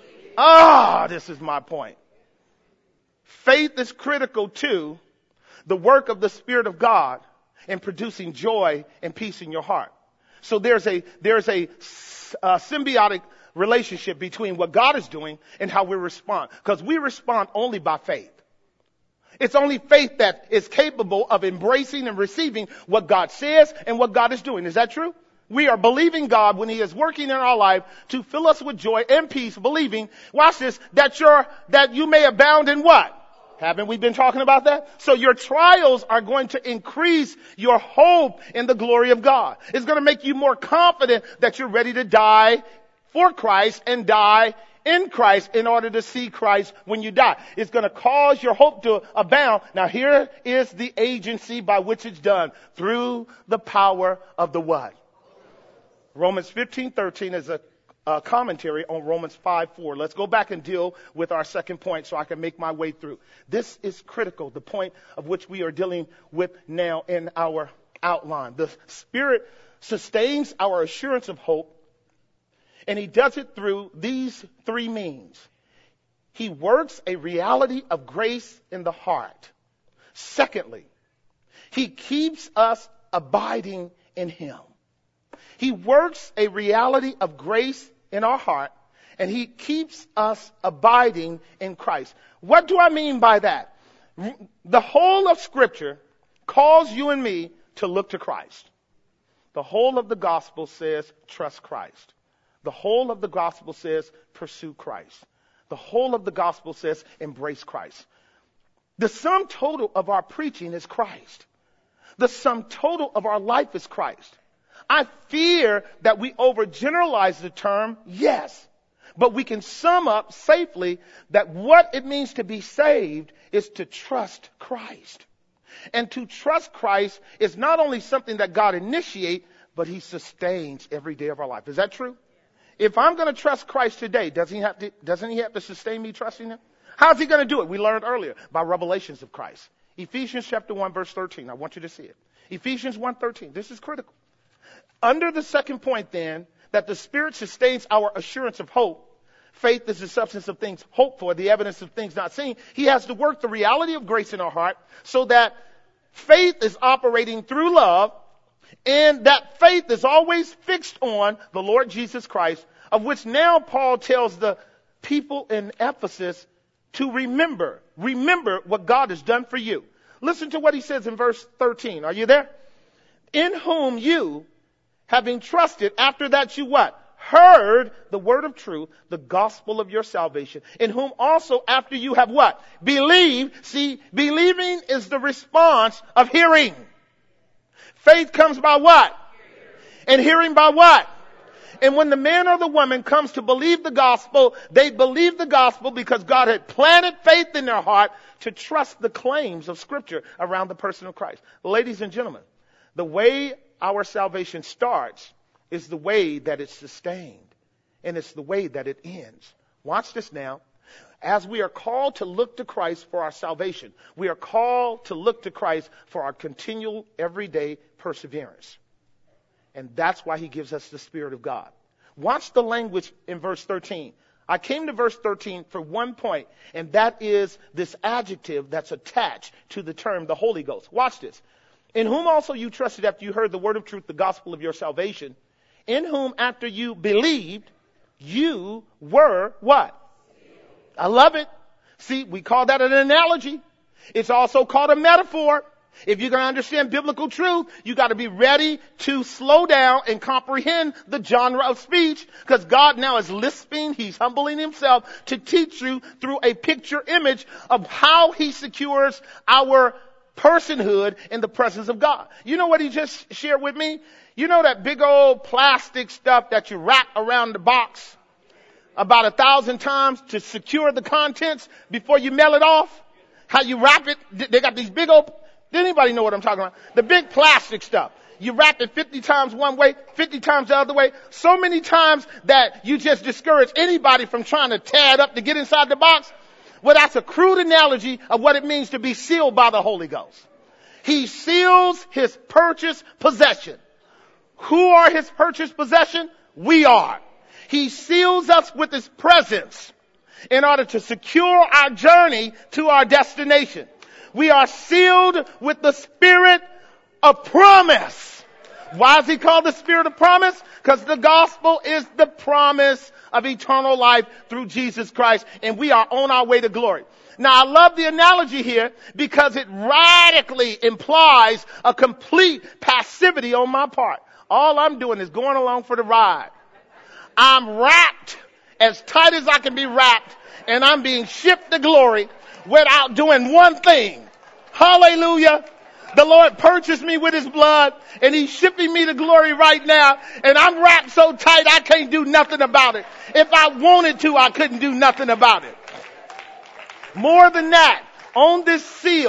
This is my point. Faith is critical to the work of the Spirit of God in producing joy and peace in your heart. So there's a symbiotic relationship between what God is doing and how we respond. Because we respond only by faith. It's only faith that is capable of embracing and receiving what God says and what God is doing. Is that true? We are believing God when He is working in our life to fill us with joy and peace, believing, watch this, that you may abound in what? Haven't we been talking about that? So your trials are going to increase your hope in the glory of God. It's going to make you more confident that you're ready to die for Christ and die in Christ in order to see Christ when you die. It's going to cause your hope to abound. Now here is the agency by which it's done. Through the power of the what? Romans 15:13 is a commentary on Romans 5:4. Let's go back and deal with our second point so I can make my way through. This is critical, the point of which we are dealing with now in our outline. The Spirit sustains our assurance of hope, and He does it through these three means. He works a reality of grace in the heart. Secondly, He keeps us abiding in Him. He works a reality of grace in our heart, and He keeps us abiding in Christ. What do I mean by that? The whole of Scripture calls you and me to look to Christ. The whole of the gospel says trust Christ. The whole of the gospel says pursue Christ. The whole of the gospel says embrace Christ. The sum total of our preaching is Christ. The sum total of our life is Christ. I fear that we overgeneralize the term, yes, but we can sum up safely that what it means to be saved is to trust Christ. And to trust Christ is not only something that God initiates, but He sustains every day of our life. Is that true? If I'm going to trust Christ today, doesn't He have to sustain me trusting Him? How's He going to do it? We learned earlier by revelations of Christ. Ephesians chapter 1 verse 13. I want you to see it. Ephesians 1:13. This is critical. Under the second point then, that the Spirit sustains our assurance of hope. Faith is the substance of things hoped for, the evidence of things not seen. He has to work the reality of grace in our heart so that faith is operating through love, and that faith is always fixed on the Lord Jesus Christ, of which now Paul tells the people in Ephesus to remember what God has done for you. Listen to what he says in verse 13. Are you there? In whom you, having trusted, after that you what? Heard the word of truth, the gospel of your salvation, in whom also after you have what? Believed. See, believing is the response of hearing. Faith comes by what? And hearing by what? And when the man or the woman comes to believe the gospel, they believe the gospel because God had planted faith in their heart to trust the claims of Scripture around the person of Christ. Ladies and gentlemen, the way our salvation starts is the way that it's sustained. And it's the way that it ends. Watch this now. As we are called to look to Christ for our salvation, we are called to look to Christ for our continual, everyday perseverance. And that's why he gives us the Spirit of God. Watch the language in verse 13. I came to verse 13 for one point, and that is this adjective that's attached to the term the Holy Ghost. Watch this. In whom also you trusted after you heard the word of truth, the gospel of your salvation, in whom after you believed, you were what? I love it. See, we call that an analogy. It's also called a metaphor. If you're going to understand biblical truth, you got to be ready to slow down and comprehend the genre of speech, because God now is lisping. He's humbling himself to teach you through a picture image of how he secures our personhood in the presence of God. You know what he just shared with me? You know that big old plastic stuff that you wrap around the box about 1,000 times to secure the contents before you mail it off? How you wrap it? They got these big old... Anybody know what I'm talking about? The big plastic stuff. You wrap it 50 times one way, 50 times the other way. So many times that you just discourage anybody from trying to tear it up to get inside the box. Well, that's a crude analogy of what it means to be sealed by the Holy Ghost. He seals his purchased possession. Who are his purchased possession? We are. He seals us with his presence in order to secure our journey to our destination. We are sealed with the Spirit of promise. Why is he called the Spirit of promise? Because the gospel is the promise of eternal life through Jesus Christ, and we are on our way to glory. Now, I love the analogy here because it radically implies a complete passivity on my part. All I'm doing is going along for the ride. I'm wrapped as tight as I can be wrapped, and I'm being shipped to glory without doing one thing. Hallelujah. The Lord purchased me with his blood, and he's shipping me to glory right now, and I'm wrapped so tight I can't do nothing about it. If I wanted to, I couldn't do nothing about it. More than that, on this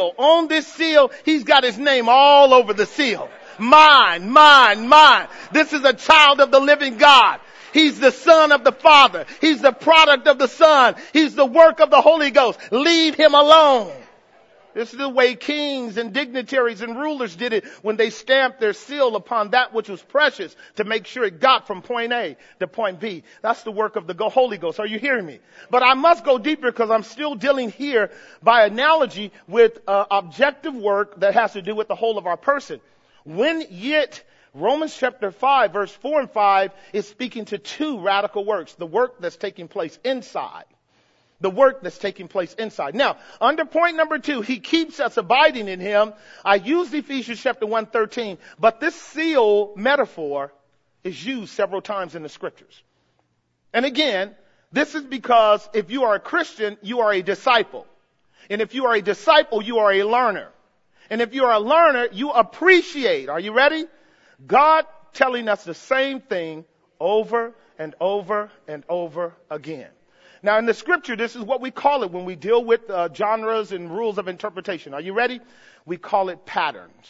seal, he's got his name all over the seal. Mine, mine, mine. This is a child of the living God. He's the Son of the Father. He's the product of the Son. He's the work of the Holy Ghost. Leave him alone. This is the way kings and dignitaries and rulers did it when they stamped their seal upon that which was precious to make sure it got from point A to point B. That's the work of the Holy Ghost. Are you hearing me? But I must go deeper because I'm still dealing here by analogy with objective work that has to do with the whole of our person. When yet Romans chapter 5, verse 4 and 5 is speaking to two radical works. The work that's taking place inside. The work that's taking place inside. Now, under point number 2, he keeps us abiding in him. I used Ephesians chapter 1:13, but this seal metaphor is used several times in the scriptures. And again, this is because if you are a Christian, you are a disciple. And if you are a disciple, you are a learner. And if you are a learner, you appreciate. Are you ready? God telling us the same thing over and over and over again. Now, in the scripture, this is what we call it when we deal with genres and rules of interpretation. Are you ready? We call it patterns.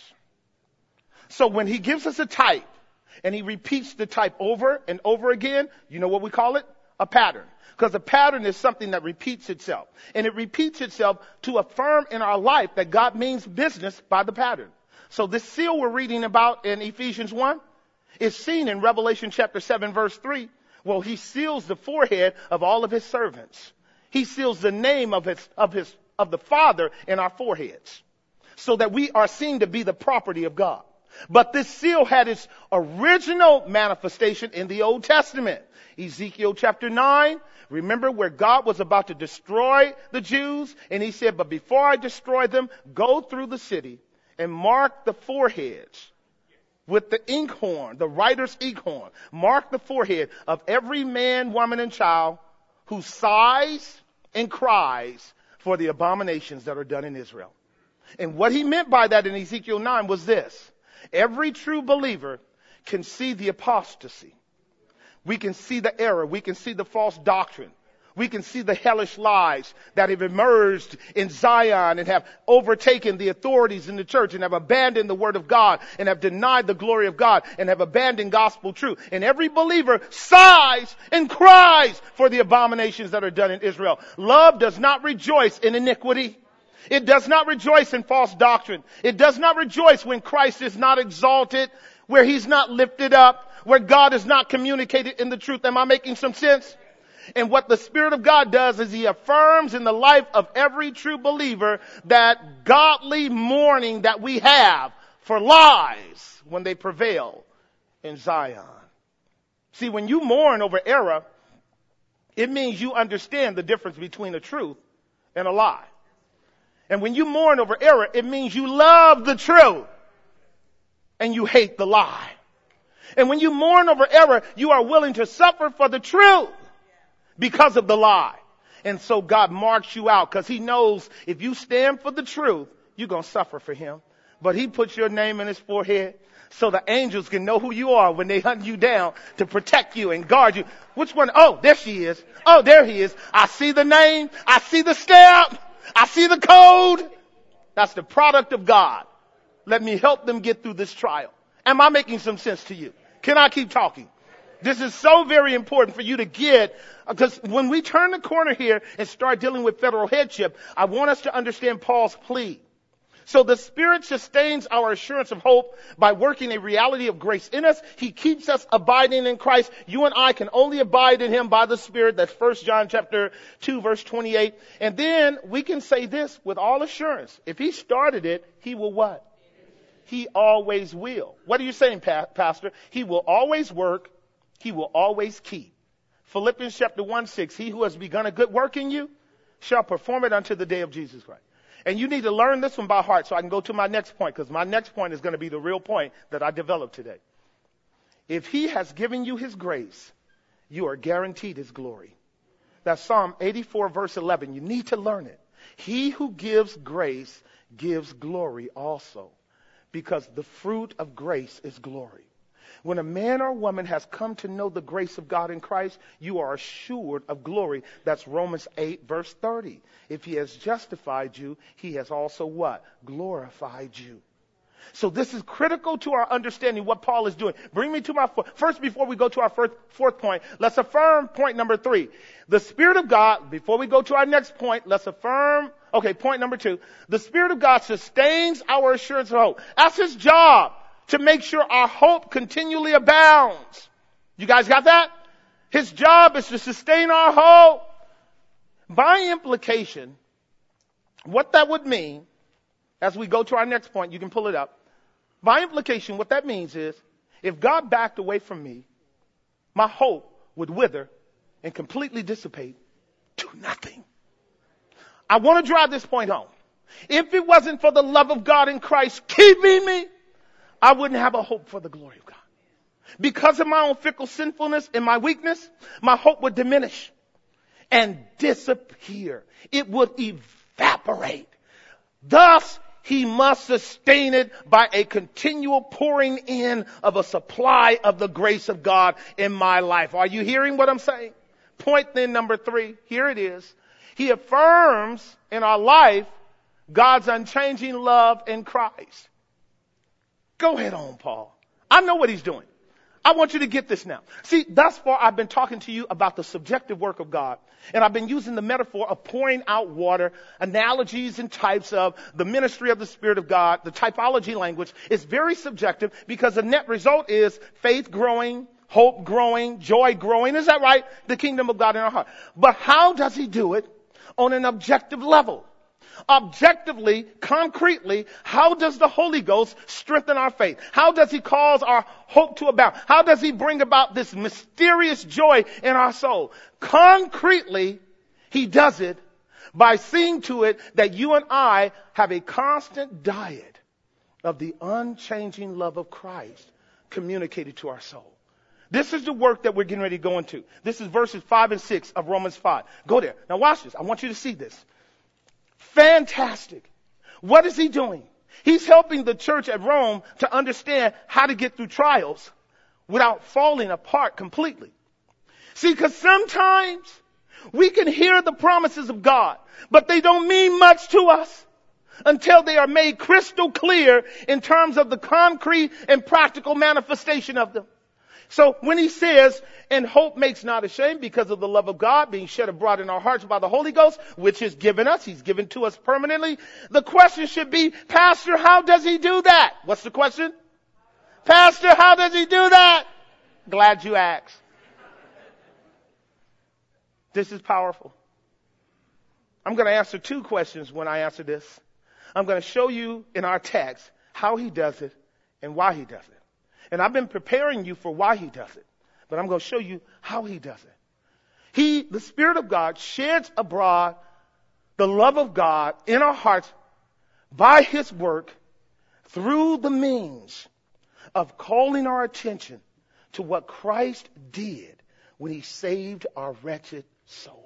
So when he gives us a type and he repeats the type over and over again, you know what we call it? A pattern. Because a pattern is something that repeats itself. And it repeats itself to affirm in our life that God means business by the pattern. So this seal we're reading about in Ephesians 1 is seen in Revelation chapter 7, verse 3. Well, he seals the forehead of all of his servants. He seals the name of the Father in our foreheads, so that we are seen to be the property of God. But this seal had its original manifestation in the Old Testament. Ezekiel chapter 9, remember where God was about to destroy the Jews, and he said, but before I destroy them, go through the city and mark the foreheads with the inkhorn, the writer's inkhorn. Mark the forehead of every man, woman, and child who sighs and cries for the abominations that are done in Israel. And what he meant by that in Ezekiel 9 was this. Every true believer can see the apostasy. We can see the error. We can see the false doctrine. We can see the hellish lies that have emerged in Zion and have overtaken the authorities in the church and have abandoned the word of God and have denied the glory of God and have abandoned gospel truth. And every believer sighs and cries for the abominations that are done in Israel. Love does not rejoice in iniquity. It does not rejoice in false doctrine. It does not rejoice when Christ is not exalted, where he's not lifted up, where God is not communicated in the truth. Am I making some sense? And what the Spirit of God does is he affirms in the life of every true believer that godly mourning that we have for lies when they prevail in Zion. See, when you mourn over error, it means you understand the difference between a truth and a lie. And when you mourn over error, it means you love the truth and you hate the lie. And when you mourn over error, you are willing to suffer for the truth because of the lie. And so God marks you out because he knows if you stand for the truth, you're going to suffer for him. But he puts your name in his forehead so the angels can know who you are when they hunt you down to protect you and guard you. Which one? Oh, there she is. Oh, there he is. I see the name. I see the stamp. I see the code. That's the product of God. Let me help them get through this trial. Am I making some sense to you? Can I keep talking? This is so very important for you to get, because when we turn the corner here and start dealing with federal headship, I want us to understand Paul's plea. So the Spirit sustains our assurance of hope by working a reality of grace in us. He keeps us abiding in Christ. You and I can only abide in him by the Spirit. That's 1 John chapter 2, verse 28. And then we can say this with all assurance. If he started it, he will what? He always will. What are you saying, Pastor? He will always work. He will always keep. Philippians chapter 1:6, he who has begun a good work in you shall perform it unto the day of Jesus Christ. And you need to learn this one by heart so I can go to my next point, because my next point is going to be the real point that I developed today. If he has given you his grace, you are guaranteed his glory. That's Psalm 84 verse 11. You need to learn it. He who gives grace gives glory also, because the fruit of grace is glory. When a man or woman has come to know the grace of God in Christ, you are assured of glory. That's Romans 8, verse 30. If he has justified you, he has also what? Glorified you. So this is critical to our understanding what Paul is doing. Bring me to my first, before we go to our fourth point, let's affirm point number 3. The Spirit of God, before we go to our next point, let's affirm, point number 2. The Spirit of God sustains our assurance of hope. That's his job, to make sure our hope continually abounds. You guys got that? His job is to sustain our hope. By implication, what that would mean, as we go to our next point, you can pull it up. By implication, what that means is, if God backed away from me, my hope would wither and completely dissipate to nothing. I want to drive this point home. If it wasn't for the love of God in Christ keeping me, I wouldn't have a hope for the glory of God. Because of my own fickle sinfulness and my weakness, my hope would diminish and disappear. It would evaporate. Thus, he must sustain it by a continual pouring in of a supply of the grace of God in my life. Are you hearing what I'm saying? Point then number 3. Here it is. He affirms in our life God's unchanging love in Christ. Go ahead on, Paul. I know what he's doing. I want you to get this now. See, thus far I've been talking to you about the subjective work of God. And I've been using the metaphor of pouring out water, analogies and types of the ministry of the Spirit of God, the typology language. Is very subjective because the net result is faith growing, hope growing, joy growing. Is that right? The kingdom of God in our heart. But how does he do it on an objective level? Objectively, concretely, how does the Holy Ghost strengthen our faith? How does he cause our hope to abound? How does he bring about this mysterious joy in our soul? Concretely, he does it by seeing to it that you and I have a constant diet of the unchanging love of Christ communicated to our soul. This is the work that we're getting ready to go into. This is verses 5 and 6 of Romans 5. Go there. Now watch this. I want you to see this. Fantastic. What is he doing? He's helping the church at Rome to understand how to get through trials without falling apart completely. See, because sometimes we can hear the promises of God, but they don't mean much to us until they are made crystal clear in terms of the concrete and practical manifestation of them. So when he says, and hope makes not ashamed because of the love of God being shed abroad in our hearts by the Holy Ghost, which is given us, he's given to us permanently. The question should be, Pastor, how does he do that? What's the question? Pastor, how does he do that? Glad you asked. This is powerful. I'm going to answer two questions when I answer this. I'm going to show you in our text how he does it and why he does it. And I've been preparing you for why he does it, but I'm going to show you how he does it. The Spirit of God, sheds abroad the love of God in our hearts by his work through the means of calling our attention to what Christ did when he saved our wretched souls.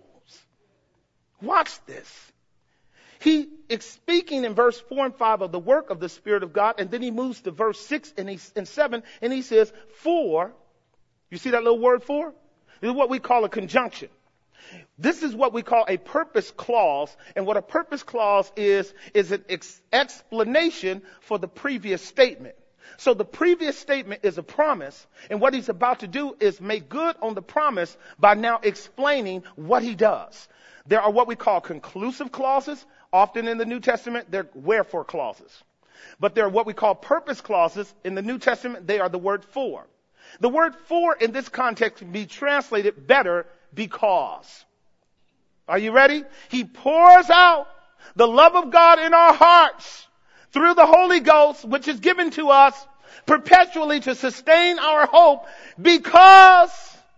Watch this. He is speaking in verse 4 and 5 of the work of the Spirit of God, and then he moves to verse 6 and 7, and he says, for, you see that little word for? This is what we call a conjunction. This is what we call a purpose clause, and what a purpose clause is an explanation for the previous statement. So the previous statement is a promise, and what he's about to do is make good on the promise by now explaining what he does. There are what we call conclusive clauses. Often in the New Testament, they're wherefore clauses. But there are what we call purpose clauses. In the New Testament, they are the word for. The word for in this context can be translated better because. Are you ready? He pours out the love of God in our hearts through the Holy Ghost, which is given to us perpetually to sustain our hope, because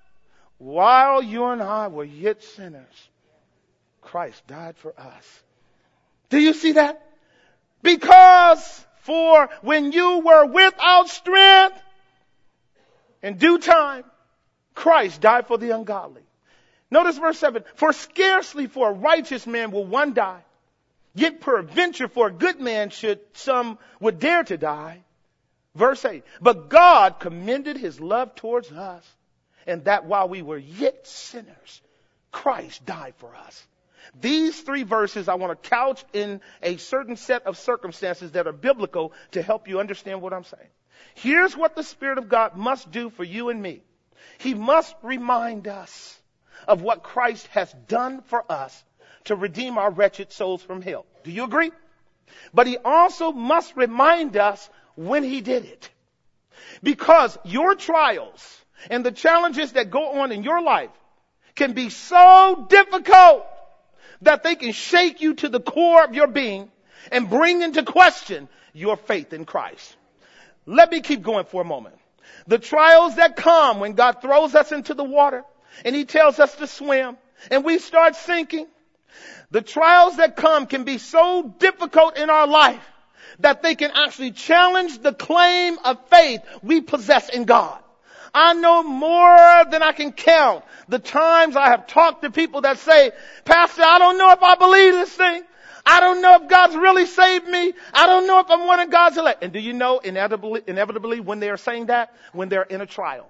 while you and I were yet sinners, Christ died for us. Do you see that? Because for when you were without strength, in due time, Christ died for the ungodly. Notice verse 7. For scarcely for a righteous man will one die. Yet peradventure for a good man some would dare to die. Verse 8. But God commended his love towards us, and that while we were yet sinners, Christ died for us. These three verses I want to couch in a certain set of circumstances that are biblical to help you understand what I'm saying. Here's what the Spirit of God must do for you and me. He must remind us of what Christ has done for us to redeem our wretched souls from hell. Do you agree? But he also must remind us when he did it. Because your trials and the challenges that go on in your life can be so difficult that they can shake you to the core of your being and bring into question your faith in Christ. Let me keep going for a moment. The trials that come when God throws us into the water and he tells us to swim and we start sinking. The trials that come can be so difficult in our life that they can actually challenge the claim of faith we possess in God. I know more than I can count the times I have talked to people that say, Pastor, I don't know if I believe this thing. I don't know if God's really saved me. I don't know if I'm one of God's elect. And do you know inevitably when they are saying that? When they're in a trial.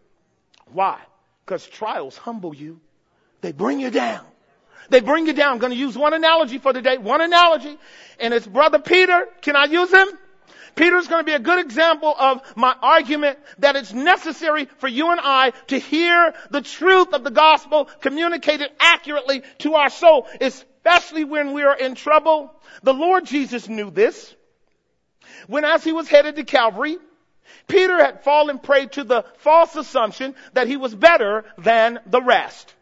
Why? Because trials humble you. They bring you down. They bring you down. I'm going to use one analogy for today. One analogy. And it's Brother Peter. Can I use him? Peter's going to be a good example of my argument that it's necessary for you and I to hear the truth of the gospel communicated accurately to our soul, especially when we are in trouble. The Lord Jesus knew this. When as he was headed to Calvary, Peter had fallen prey to the false assumption that he was better than the rest.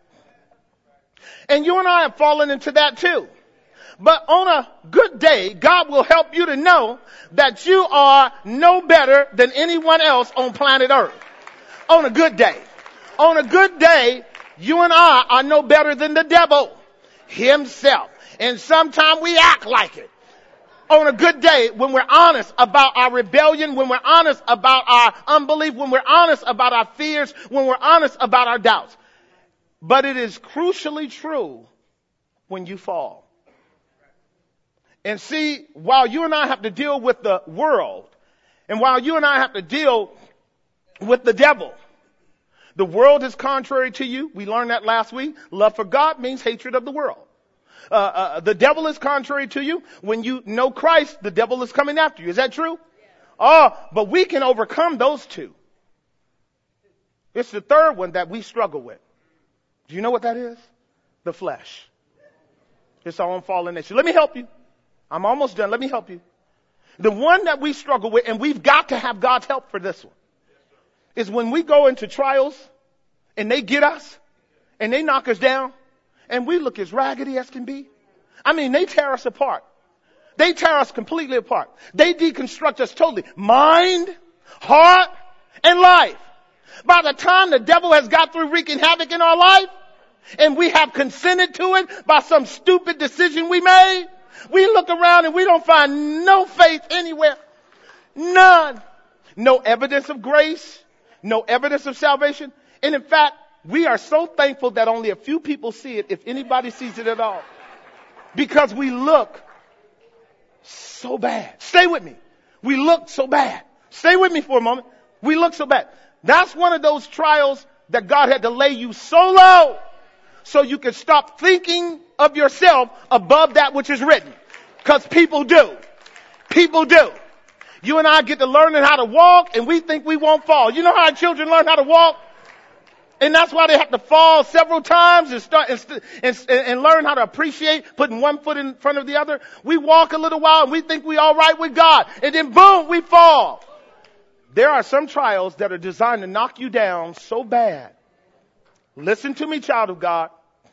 And you and I have fallen into that too. But on a good day, God will help you to know that you are no better than anyone else on planet Earth. On a good day. On a good day, you and I are no better than the devil himself. And sometimes we act like it. On a good day, when we're honest about our rebellion, when we're honest about our unbelief, when we're honest about our fears, when we're honest about our doubts. But it is crucially true when you fall. And see, while you and I have to deal with the world, and while you and I have to deal with the devil, The world is contrary to you. We learned that last week. Love for God means hatred of the world. The devil is contrary to you. When you know Christ, the devil is coming after you. Is that true? Oh, but we can overcome those two. It's the third one that we struggle with. Do you know what that is? The flesh. It's our own fallen nature. Let me help you. I'm almost done. Let me help you. The one that we struggle with, and we've got to have God's help for this one, is when we go into trials and they get us and they knock us down and we look as raggedy as can be. I mean, they tear us apart. They tear us completely apart. They deconstruct us totally. Mind, heart, and life. By the time the devil has got through wreaking havoc in our life and we have consented to it by some stupid decision we made, we look around and we don't find no faith anywhere. None. No evidence of grace. No evidence of salvation. And in fact, we are so thankful that only a few people see it, if anybody sees it at all. Because we look so bad. Stay with me. We look so bad. Stay with me for a moment. We look so bad. That's one of those trials that God had to lay you so low so you can stop thinking of yourself above that which is written. Because people do. People do. You and I get to learning how to walk and we think we won't fall. You know how our children learn how to walk? And that's why they have to fall several times and learn how to appreciate putting one foot in front of the other. We walk a little while and we think we're all right with God. And then boom, we fall. There are some trials that are designed to knock you down so bad. Listen to me, child of God.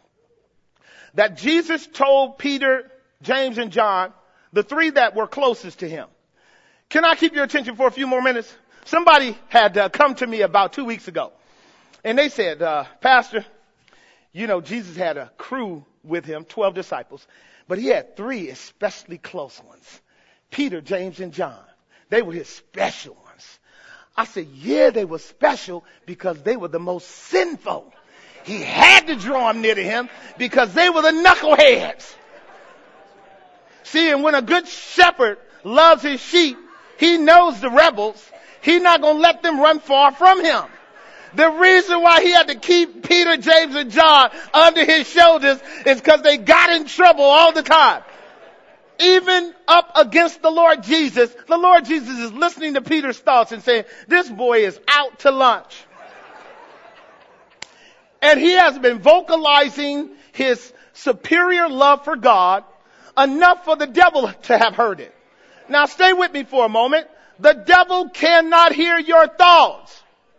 That Jesus told Peter, James, and John, the three that were closest to him. Can I keep your attention for a few more minutes? Somebody had come to me about 2 weeks ago. And they said, Pastor, you know, Jesus had a crew with him, 12 disciples. But he had 3 especially close ones. Peter, James, and John. They were his special ones. I said, yeah, they were special because they were the most sinful. He had to draw them near to him because they were the knuckleheads. See, and when a good shepherd loves his sheep, he knows the rebels. He's not going to let them run far from him. The reason why he had to keep Peter, James, and John under his shoulders is because they got in trouble all the time. Even up against the Lord Jesus is listening to Peter's thoughts and saying, this boy is out to lunch. And he has been vocalizing his superior love for God enough for the devil to have heard it. Now stay with me for a moment. The devil cannot hear your thoughts.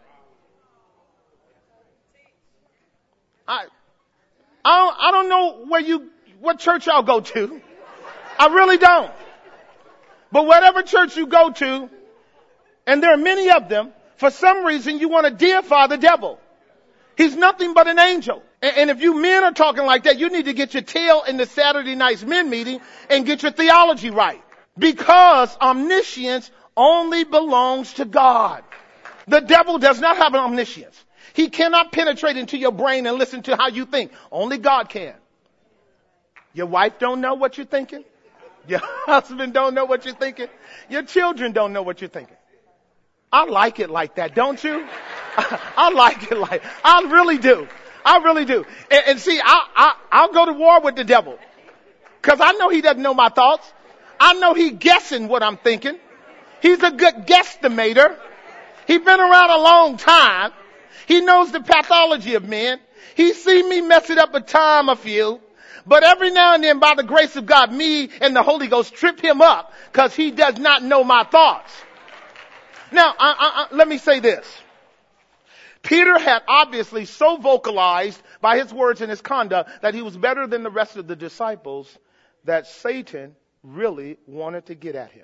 I don't know what church y'all go to. I really don't. But whatever church you go to, and there are many of them, for some reason you want to deify the devil. He's nothing but an angel. And if you men are talking like that, you need to get your tail in the Saturday night's men meeting and get your theology right. Because omniscience only belongs to God. The devil does not have an omniscience. He cannot penetrate into your brain and listen to how you think. Only God can. Your wife don't know what you're thinking. Your husband don't know what you're thinking. Your children don't know what you're thinking. I like it like that, don't you? I like it like, I really do. I really do. And see, I'll go to war with the devil. Cause I know he doesn't know my thoughts. I know he's guessing what I'm thinking. He's a good guesstimator. He's been around a long time. He knows the pathology of men. He's seen me mess it up a few. But every now and then, by the grace of God, me and the Holy Ghost trip him up because he does not know my thoughts. Now, let me say this. Peter had obviously so vocalized by his words and his conduct that he was better than the rest of the disciples that Satan really wanted to get at him.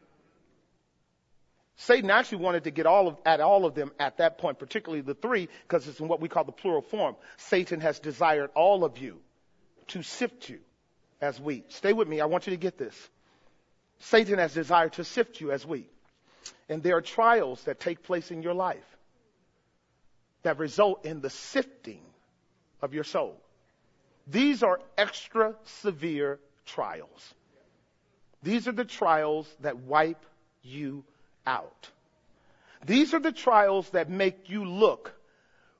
Satan actually wanted to get at all of them at that point, particularly the 3, because it's in what we call the plural form. Satan has desired all of you to sift you as wheat. Stay with me. I want you to get this. Satan has desired to sift you as wheat. And there are trials that take place in your life that result in the sifting of your soul. These are extra severe trials. These are the trials that wipe you out. These are the trials that make you look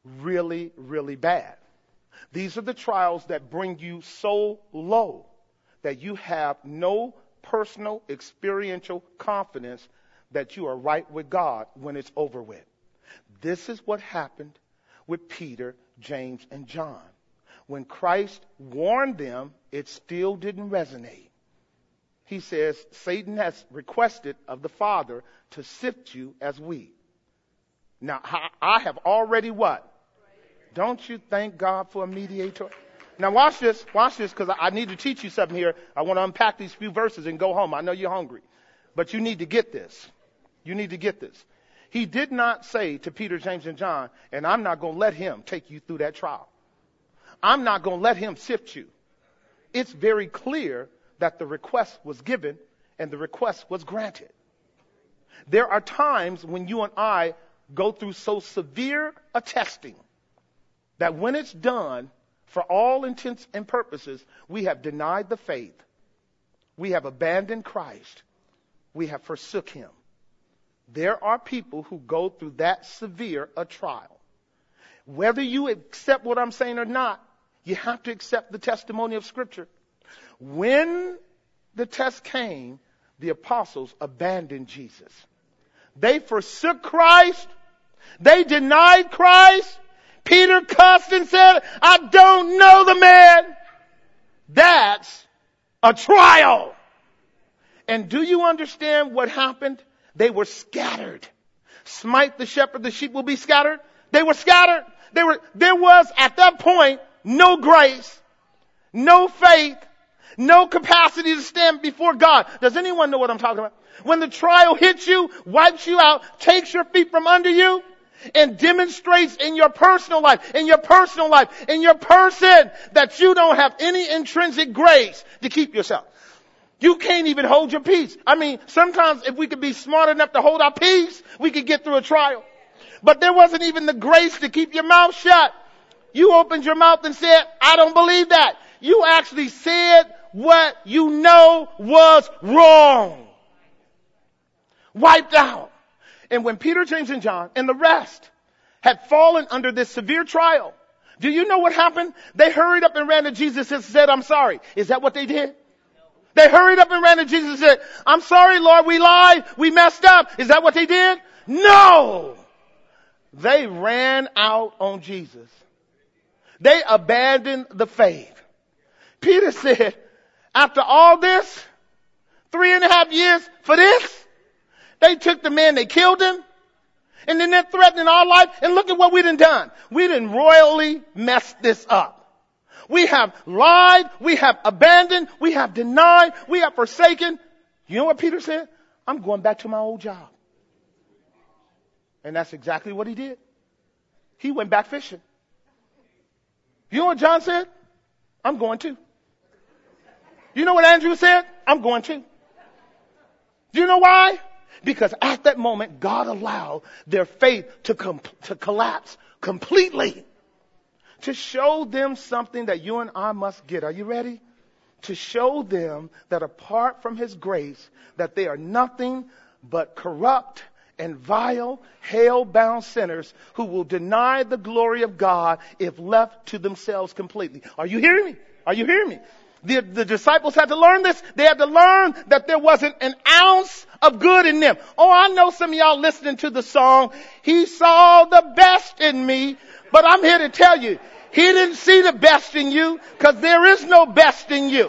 really, really bad. These are the trials that bring you so low that you have no personal experiential confidence that you are right with God when it's over with. This is what happened with Peter, James, and John. When Christ warned them, it still didn't resonate. He says, Satan has requested of the Father to sift you as wheat. Now, I have already what? Don't you thank God for a mediator? Now watch this, because I need to teach you something here. I want to unpack these few verses and go home. I know you're hungry, but you need to get this. You need to get this. He did not say to Peter, James, and John, and I'm not going to let him take you through that trial. I'm not going to let him sift you. It's very clear that the request was given and the request was granted. There are times when you and I go through so severe a testing that when it's done, for all intents and purposes, we have denied the faith. We have abandoned Christ. We have forsook him. There are people who go through that severe a trial. Whether you accept what I'm saying or not, you have to accept the testimony of Scripture. When the test came, the apostles abandoned Jesus. They forsook Christ. They denied Christ. Peter cussed and said, I don't know the man. That's a trial. And do you understand what happened? They were scattered. Smite the shepherd, the sheep will be scattered. They were scattered. There was at that point no grace, no faith, no capacity to stand before God. Does anyone know what I'm talking about? When the trial hits you, wipes you out, takes your feet from under you, and demonstrates in your personal life, in your person, that you don't have any intrinsic grace to keep yourself. You can't even hold your peace. I mean, sometimes if we could be smart enough to hold our peace, we could get through a trial. But there wasn't even the grace to keep your mouth shut. You opened your mouth and said, I don't believe that. You actually said what you know was wrong. Wiped out. And when Peter, James, and John and the rest had fallen under this severe trial, do you know what happened? They hurried up and ran to Jesus and said, I'm sorry. Is that what they did? They hurried up and ran to Jesus and said, I'm sorry, Lord, we lied. We messed up. Is that what they did? No. They ran out on Jesus. They abandoned the faith. Peter said, after all this, 3.5 years for this, they took the man, they killed him, and then they're threatening our life. And look at what we done. We done royally messed this up. We have lied, we have abandoned, we have denied, we have forsaken. You know what Peter said? I'm going back to my old job. And that's exactly what he did. He went back fishing. You know what John said? I'm going too. You know what Andrew said? I'm going too. Do you know why? Because at that moment, God allowed their faith to collapse completely. To show them something that you and I must get. Are you ready? To show them that apart from His grace, that they are nothing but corrupt and vile, hell-bound sinners who will deny the glory of God if left to themselves completely. Are you hearing me? Are you hearing me? The disciples had to learn this. They had to learn that there wasn't an ounce of good in them. Oh, I know some of y'all listening to the song, He saw the best in me. But I'm here to tell you, He didn't see the best in you, because there is no best in you.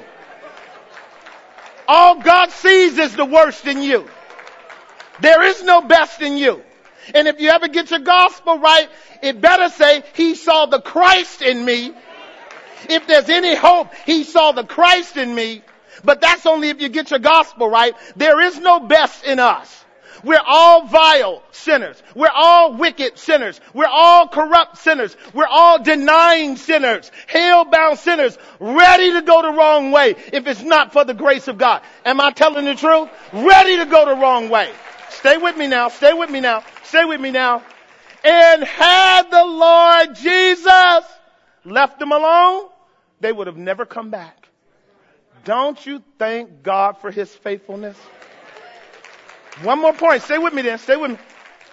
All God sees is the worst in you. There is no best in you. And if you ever get your gospel right, it better say, He saw the Christ in me. If there's any hope, He saw the Christ in me. But that's only if you get your gospel right. There is no best in us. We're all vile sinners. We're all wicked sinners. We're all corrupt sinners. We're all denying sinners, hell-bound sinners, ready to go the wrong way if it's not for the grace of God. Am I telling the truth? Ready to go the wrong way. Stay with me now. Stay with me now. Stay with me now. And had the Lord Jesus left them alone, they would have never come back. Don't you thank God for His faithfulness? One more point. Stay with me then. Stay with me.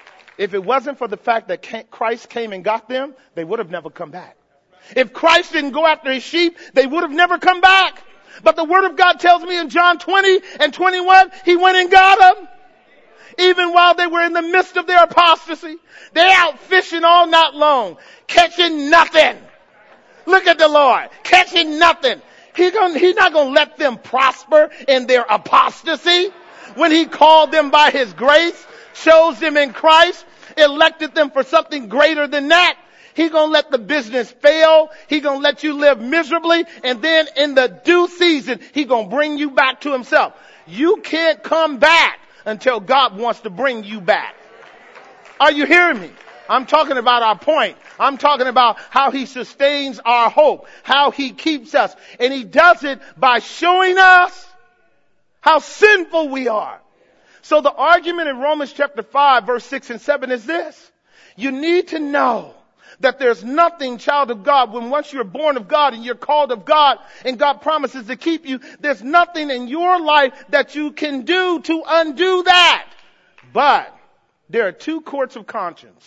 If it wasn't for the fact that Christ came and got them, they would have never come back. If Christ didn't go after his sheep, they would have never come back. But the word of God tells me in John 20 and 21, he went and got them. Even while they were in the midst of their apostasy, they're out fishing all night long, catching nothing. Look at the Lord, catching nothing. He's not going to let them prosper in their apostasy. When he called them by his grace, chose them in Christ, elected them for something greater than that, he's going to let the business fail. He's going to let you live miserably. And then in the due season, he's going to bring you back to himself. You can't come back until God wants to bring you back. Are you hearing me? I'm talking about our point. I'm talking about how he sustains our hope, how he keeps us. And he does it by showing us how sinful we are. So the argument in Romans chapter 5, verse 6 and 7 is this. You need to know that there's nothing, child of God, when once you're born of God and you're called of God and God promises to keep you, there's nothing in your life that you can do to undo that. But there are two courts of conscience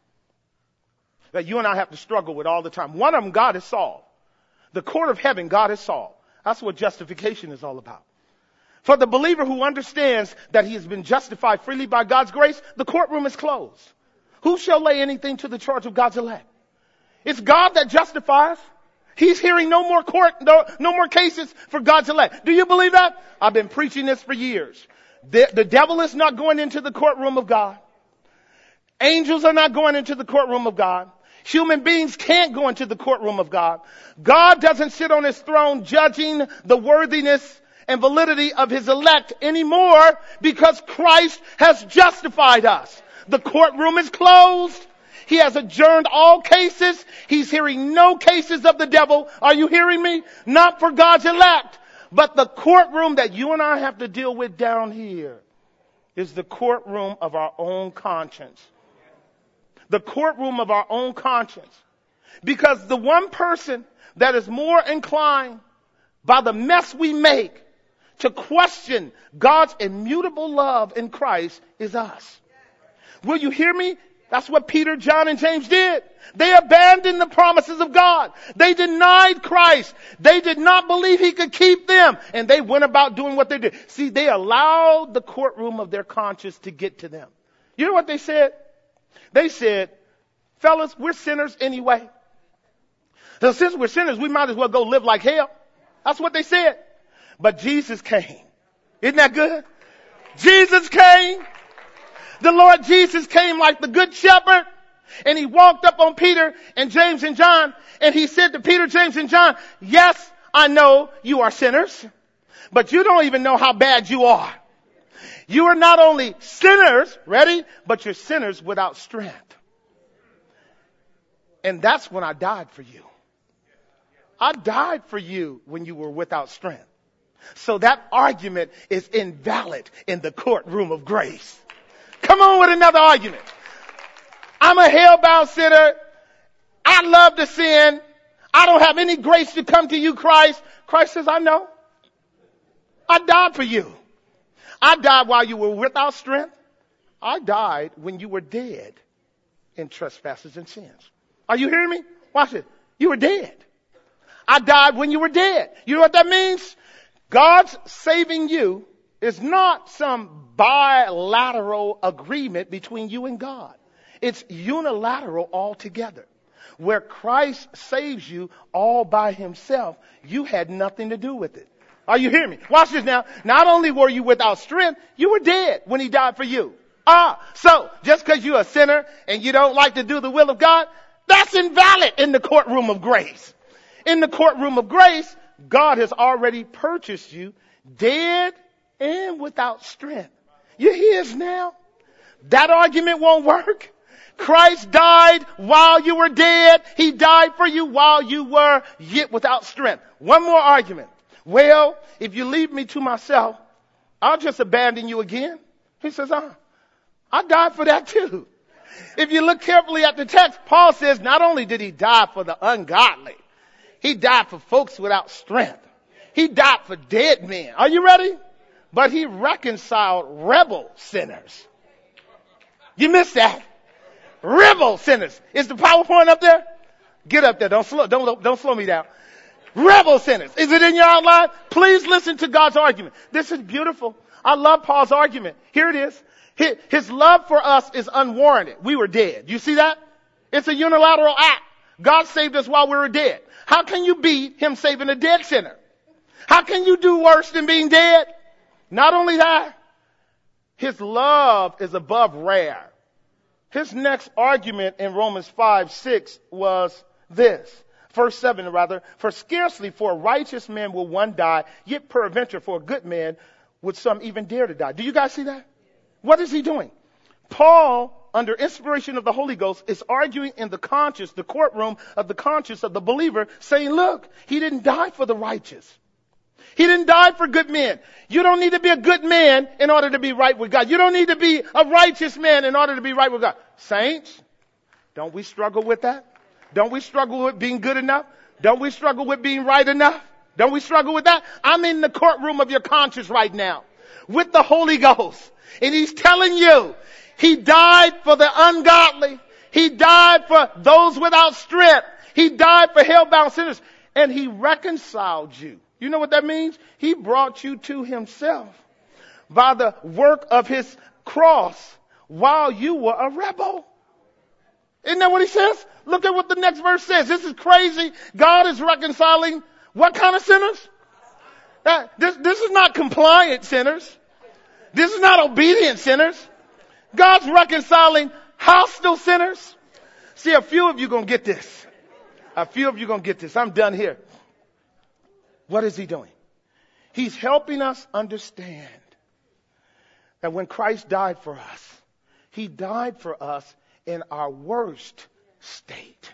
that you and I have to struggle with all the time. One of them, God has solved. The court of heaven, God has solved. That's what justification is all about. For the believer who understands that he has been justified freely by God's grace, the courtroom is closed. Who shall lay anything to the charge of God's elect? It's God that justifies. He's hearing no more cases for God's elect. Do you believe that? I've been preaching this for years. The devil is not going into the courtroom of God. Angels are not going into the courtroom of God. Human beings can't go into the courtroom of God. God doesn't sit on his throne judging the worthiness and validity of his elect anymore because Christ has justified us. The courtroom is closed. He has adjourned all cases. He's hearing no cases of the devil. Are you hearing me? Not for God's elect. But the courtroom that you and I have to deal with down here is the courtroom of our own conscience. The courtroom of our own conscience. Because the one person that is more inclined by the mess we make to question God's immutable love in Christ is us. Will you hear me? That's what Peter, John, and James did. They abandoned the promises of God. They denied Christ. They did not believe he could keep them. And they went about doing what they did. See, they allowed the courtroom of their conscience to get to them. You know what they said? They said, fellas, we're sinners anyway. So since we're sinners, we might as well go live like hell. That's what they said. But Jesus came. Isn't that good? Jesus came. The Lord Jesus came like the good shepherd, and he walked up on Peter and James and John, and he said to Peter, James, and John, yes, I know you are sinners, but you don't even know how bad you are. You are not only sinners, ready, but you're sinners without strength. And that's when I died for you. I died for you when you were without strength. So that argument is invalid in the courtroom of grace. Come on with another argument. I'm a hell-bound sinner. I love to sin. I don't have any grace to come to you, Christ. Christ says, I know. I died for you. I died while you were without strength. I died when you were dead in trespasses and sins. Are you hearing me? Watch it. You were dead. I died when you were dead. You know what that means? God's saving you is not some bilateral agreement between you and God. It's unilateral altogether. Where Christ saves you all by himself, you had nothing to do with it. Are you hearing me? Watch this now. Not only were you without strength, you were dead when he died for you. So just because you're a sinner and you don't like to do the will of God, that's invalid in the courtroom of grace. In the courtroom of grace, God has already purchased you dead and without strength. You're his now. That argument won't work. Christ died while you were dead. He died for you while you were yet without strength. One more argument. Well, if you leave me to myself, I'll just abandon you again. He says, I died for that too. If you look carefully at the text, Paul says not only did he die for the ungodly, he died for folks without strength. He died for dead men. Are you ready? But he reconciled rebel sinners. You missed that. Rebel sinners. Is the PowerPoint up there? Get up there. Don't slow me down. Rebel sinners. Is it in your outline? Please listen to God's argument. This is beautiful. I love Paul's argument. Here it is. His love for us is unwarranted. We were dead. You see that? It's a unilateral act. God saved us while we were dead. How can you beat him saving a dead sinner? How can you do worse than being dead? Not only that, his love is above rare. His next argument in Romans 5:6 was this. Verse 7 rather. For scarcely for a righteous man will one die, yet peradventure for a good man would some even dare to die. Do you guys see that? What is he doing? Paul, under inspiration of the Holy Ghost, is arguing in the courtroom of the conscience of the believer, saying, look, he didn't die for the righteous. He didn't die for good men. You don't need to be a good man in order to be right with God. You don't need to be a righteous man in order to be right with God. Saints, don't we struggle with that? Don't we struggle with being good enough? Don't we struggle with being right enough? Don't we struggle with that? I'm in the courtroom of your conscience right now with the Holy Ghost. And he's telling you, he died for the ungodly. He died for those without strength. He died for hell-bound sinners. And he reconciled you. You know what that means? He brought you to himself by the work of his cross while you were a rebel. Isn't that what he says? Look at what the next verse says. This is crazy. God is reconciling what kind of sinners? This is not compliant sinners. This is not obedient sinners. God's reconciling hostile sinners. See, a few of you going to get this. A few of you going to get this. I'm done here. What is he doing? He's helping us understand that when Christ died for us, he died for us in our worst state.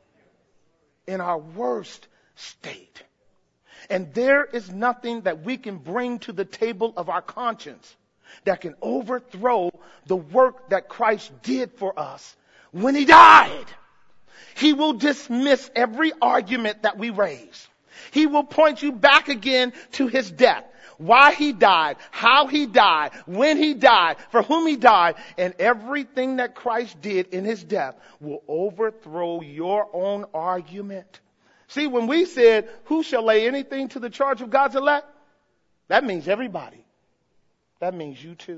In our worst state. And there is nothing that we can bring to the table of our conscience that can overthrow the work that Christ did for us when he died. He will dismiss every argument that we raise. He will point you back again to his death. Why he died, how he died, when he died, for whom he died, and everything that Christ did in his death will overthrow your own argument. See, when we said, who shall lay anything to the charge of God's elect? That means everybody. That means you too.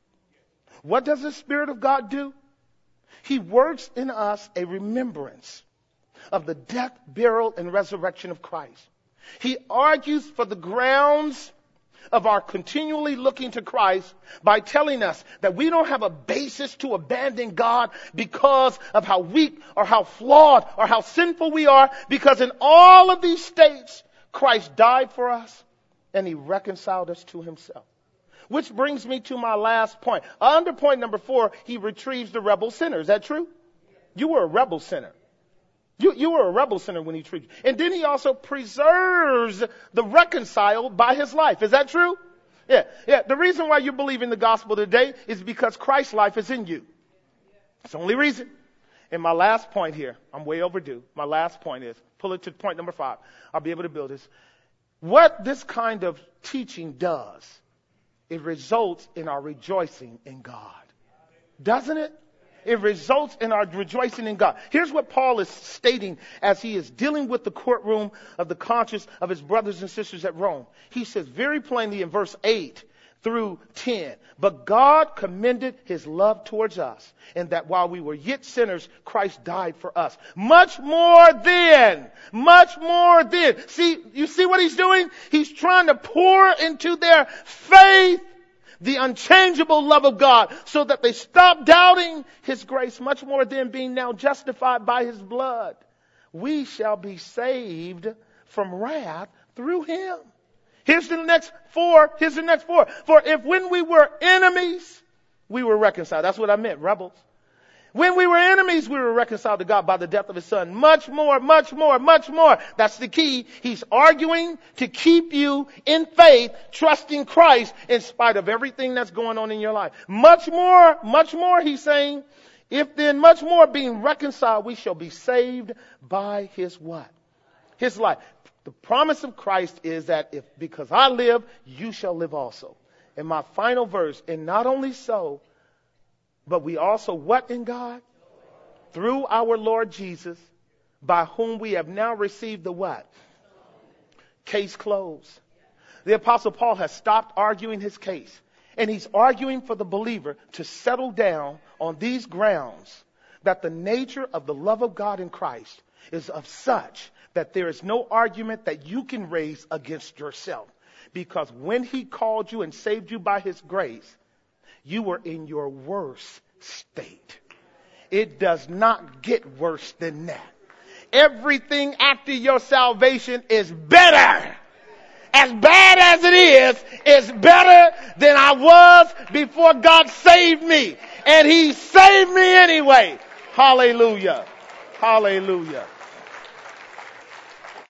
What does the Spirit of God do? He works in us a remembrance of the death, burial, and resurrection of Christ. He argues for the grounds of our continually looking to Christ by telling us that we don't have a basis to abandon God because of how weak or how flawed or how sinful we are, because in all of these states, Christ died for us and he reconciled us to himself. Which brings me to my last point. Under point number 4, he retrieves the rebel sinner. Is that true? You were a rebel sinner. You were a rebel sinner when he treated you. And then he also preserves the reconciled by his life. Is that true? Yeah. The reason why you believe in the gospel today is because Christ's life is in you. It's the only reason. And my last point here, I'm way overdue. My last point is, pull it to point number 5. I'll be able to build this. What this kind of teaching does, it results in our rejoicing in God. Doesn't it? It results in our rejoicing in God. Here's what Paul is stating as he is dealing with the courtroom of the conscience of his brothers and sisters at Rome. He says very plainly in verse 8 through 10, but God commended his love towards us, and that while we were yet sinners, Christ died for us. Much more then. See, you see what he's doing? He's trying to pour into their faith the unchangeable love of God, so that they stop doubting his grace. Much more than being now justified by his blood, we shall be saved from wrath through him. Here's the next 4. For if when we were enemies, we were reconciled. That's what I meant, rebels. When we were enemies, we were reconciled to God by the death of his son. Much more. That's the key. He's arguing to keep you in faith, trusting Christ in spite of everything that's going on in your life. Much more, he's saying. If then much more being reconciled, we shall be saved by his what? His life. The promise of Christ is that because I live, you shall live also. And my final verse, and not only so, but we also what in God? through our Lord Jesus, by whom we have now received the what? Case closed. The Apostle Paul has stopped arguing his case, and he's arguing for the believer to settle down on these grounds that the nature of the love of God in Christ is of such that there is no argument that you can raise against yourself. Because when he called you and saved you by his grace, you were in your worst state. It does not get worse than that. Everything after your salvation is better. As bad as it is, it's better than I was before God saved me. And he saved me anyway. Hallelujah. Hallelujah.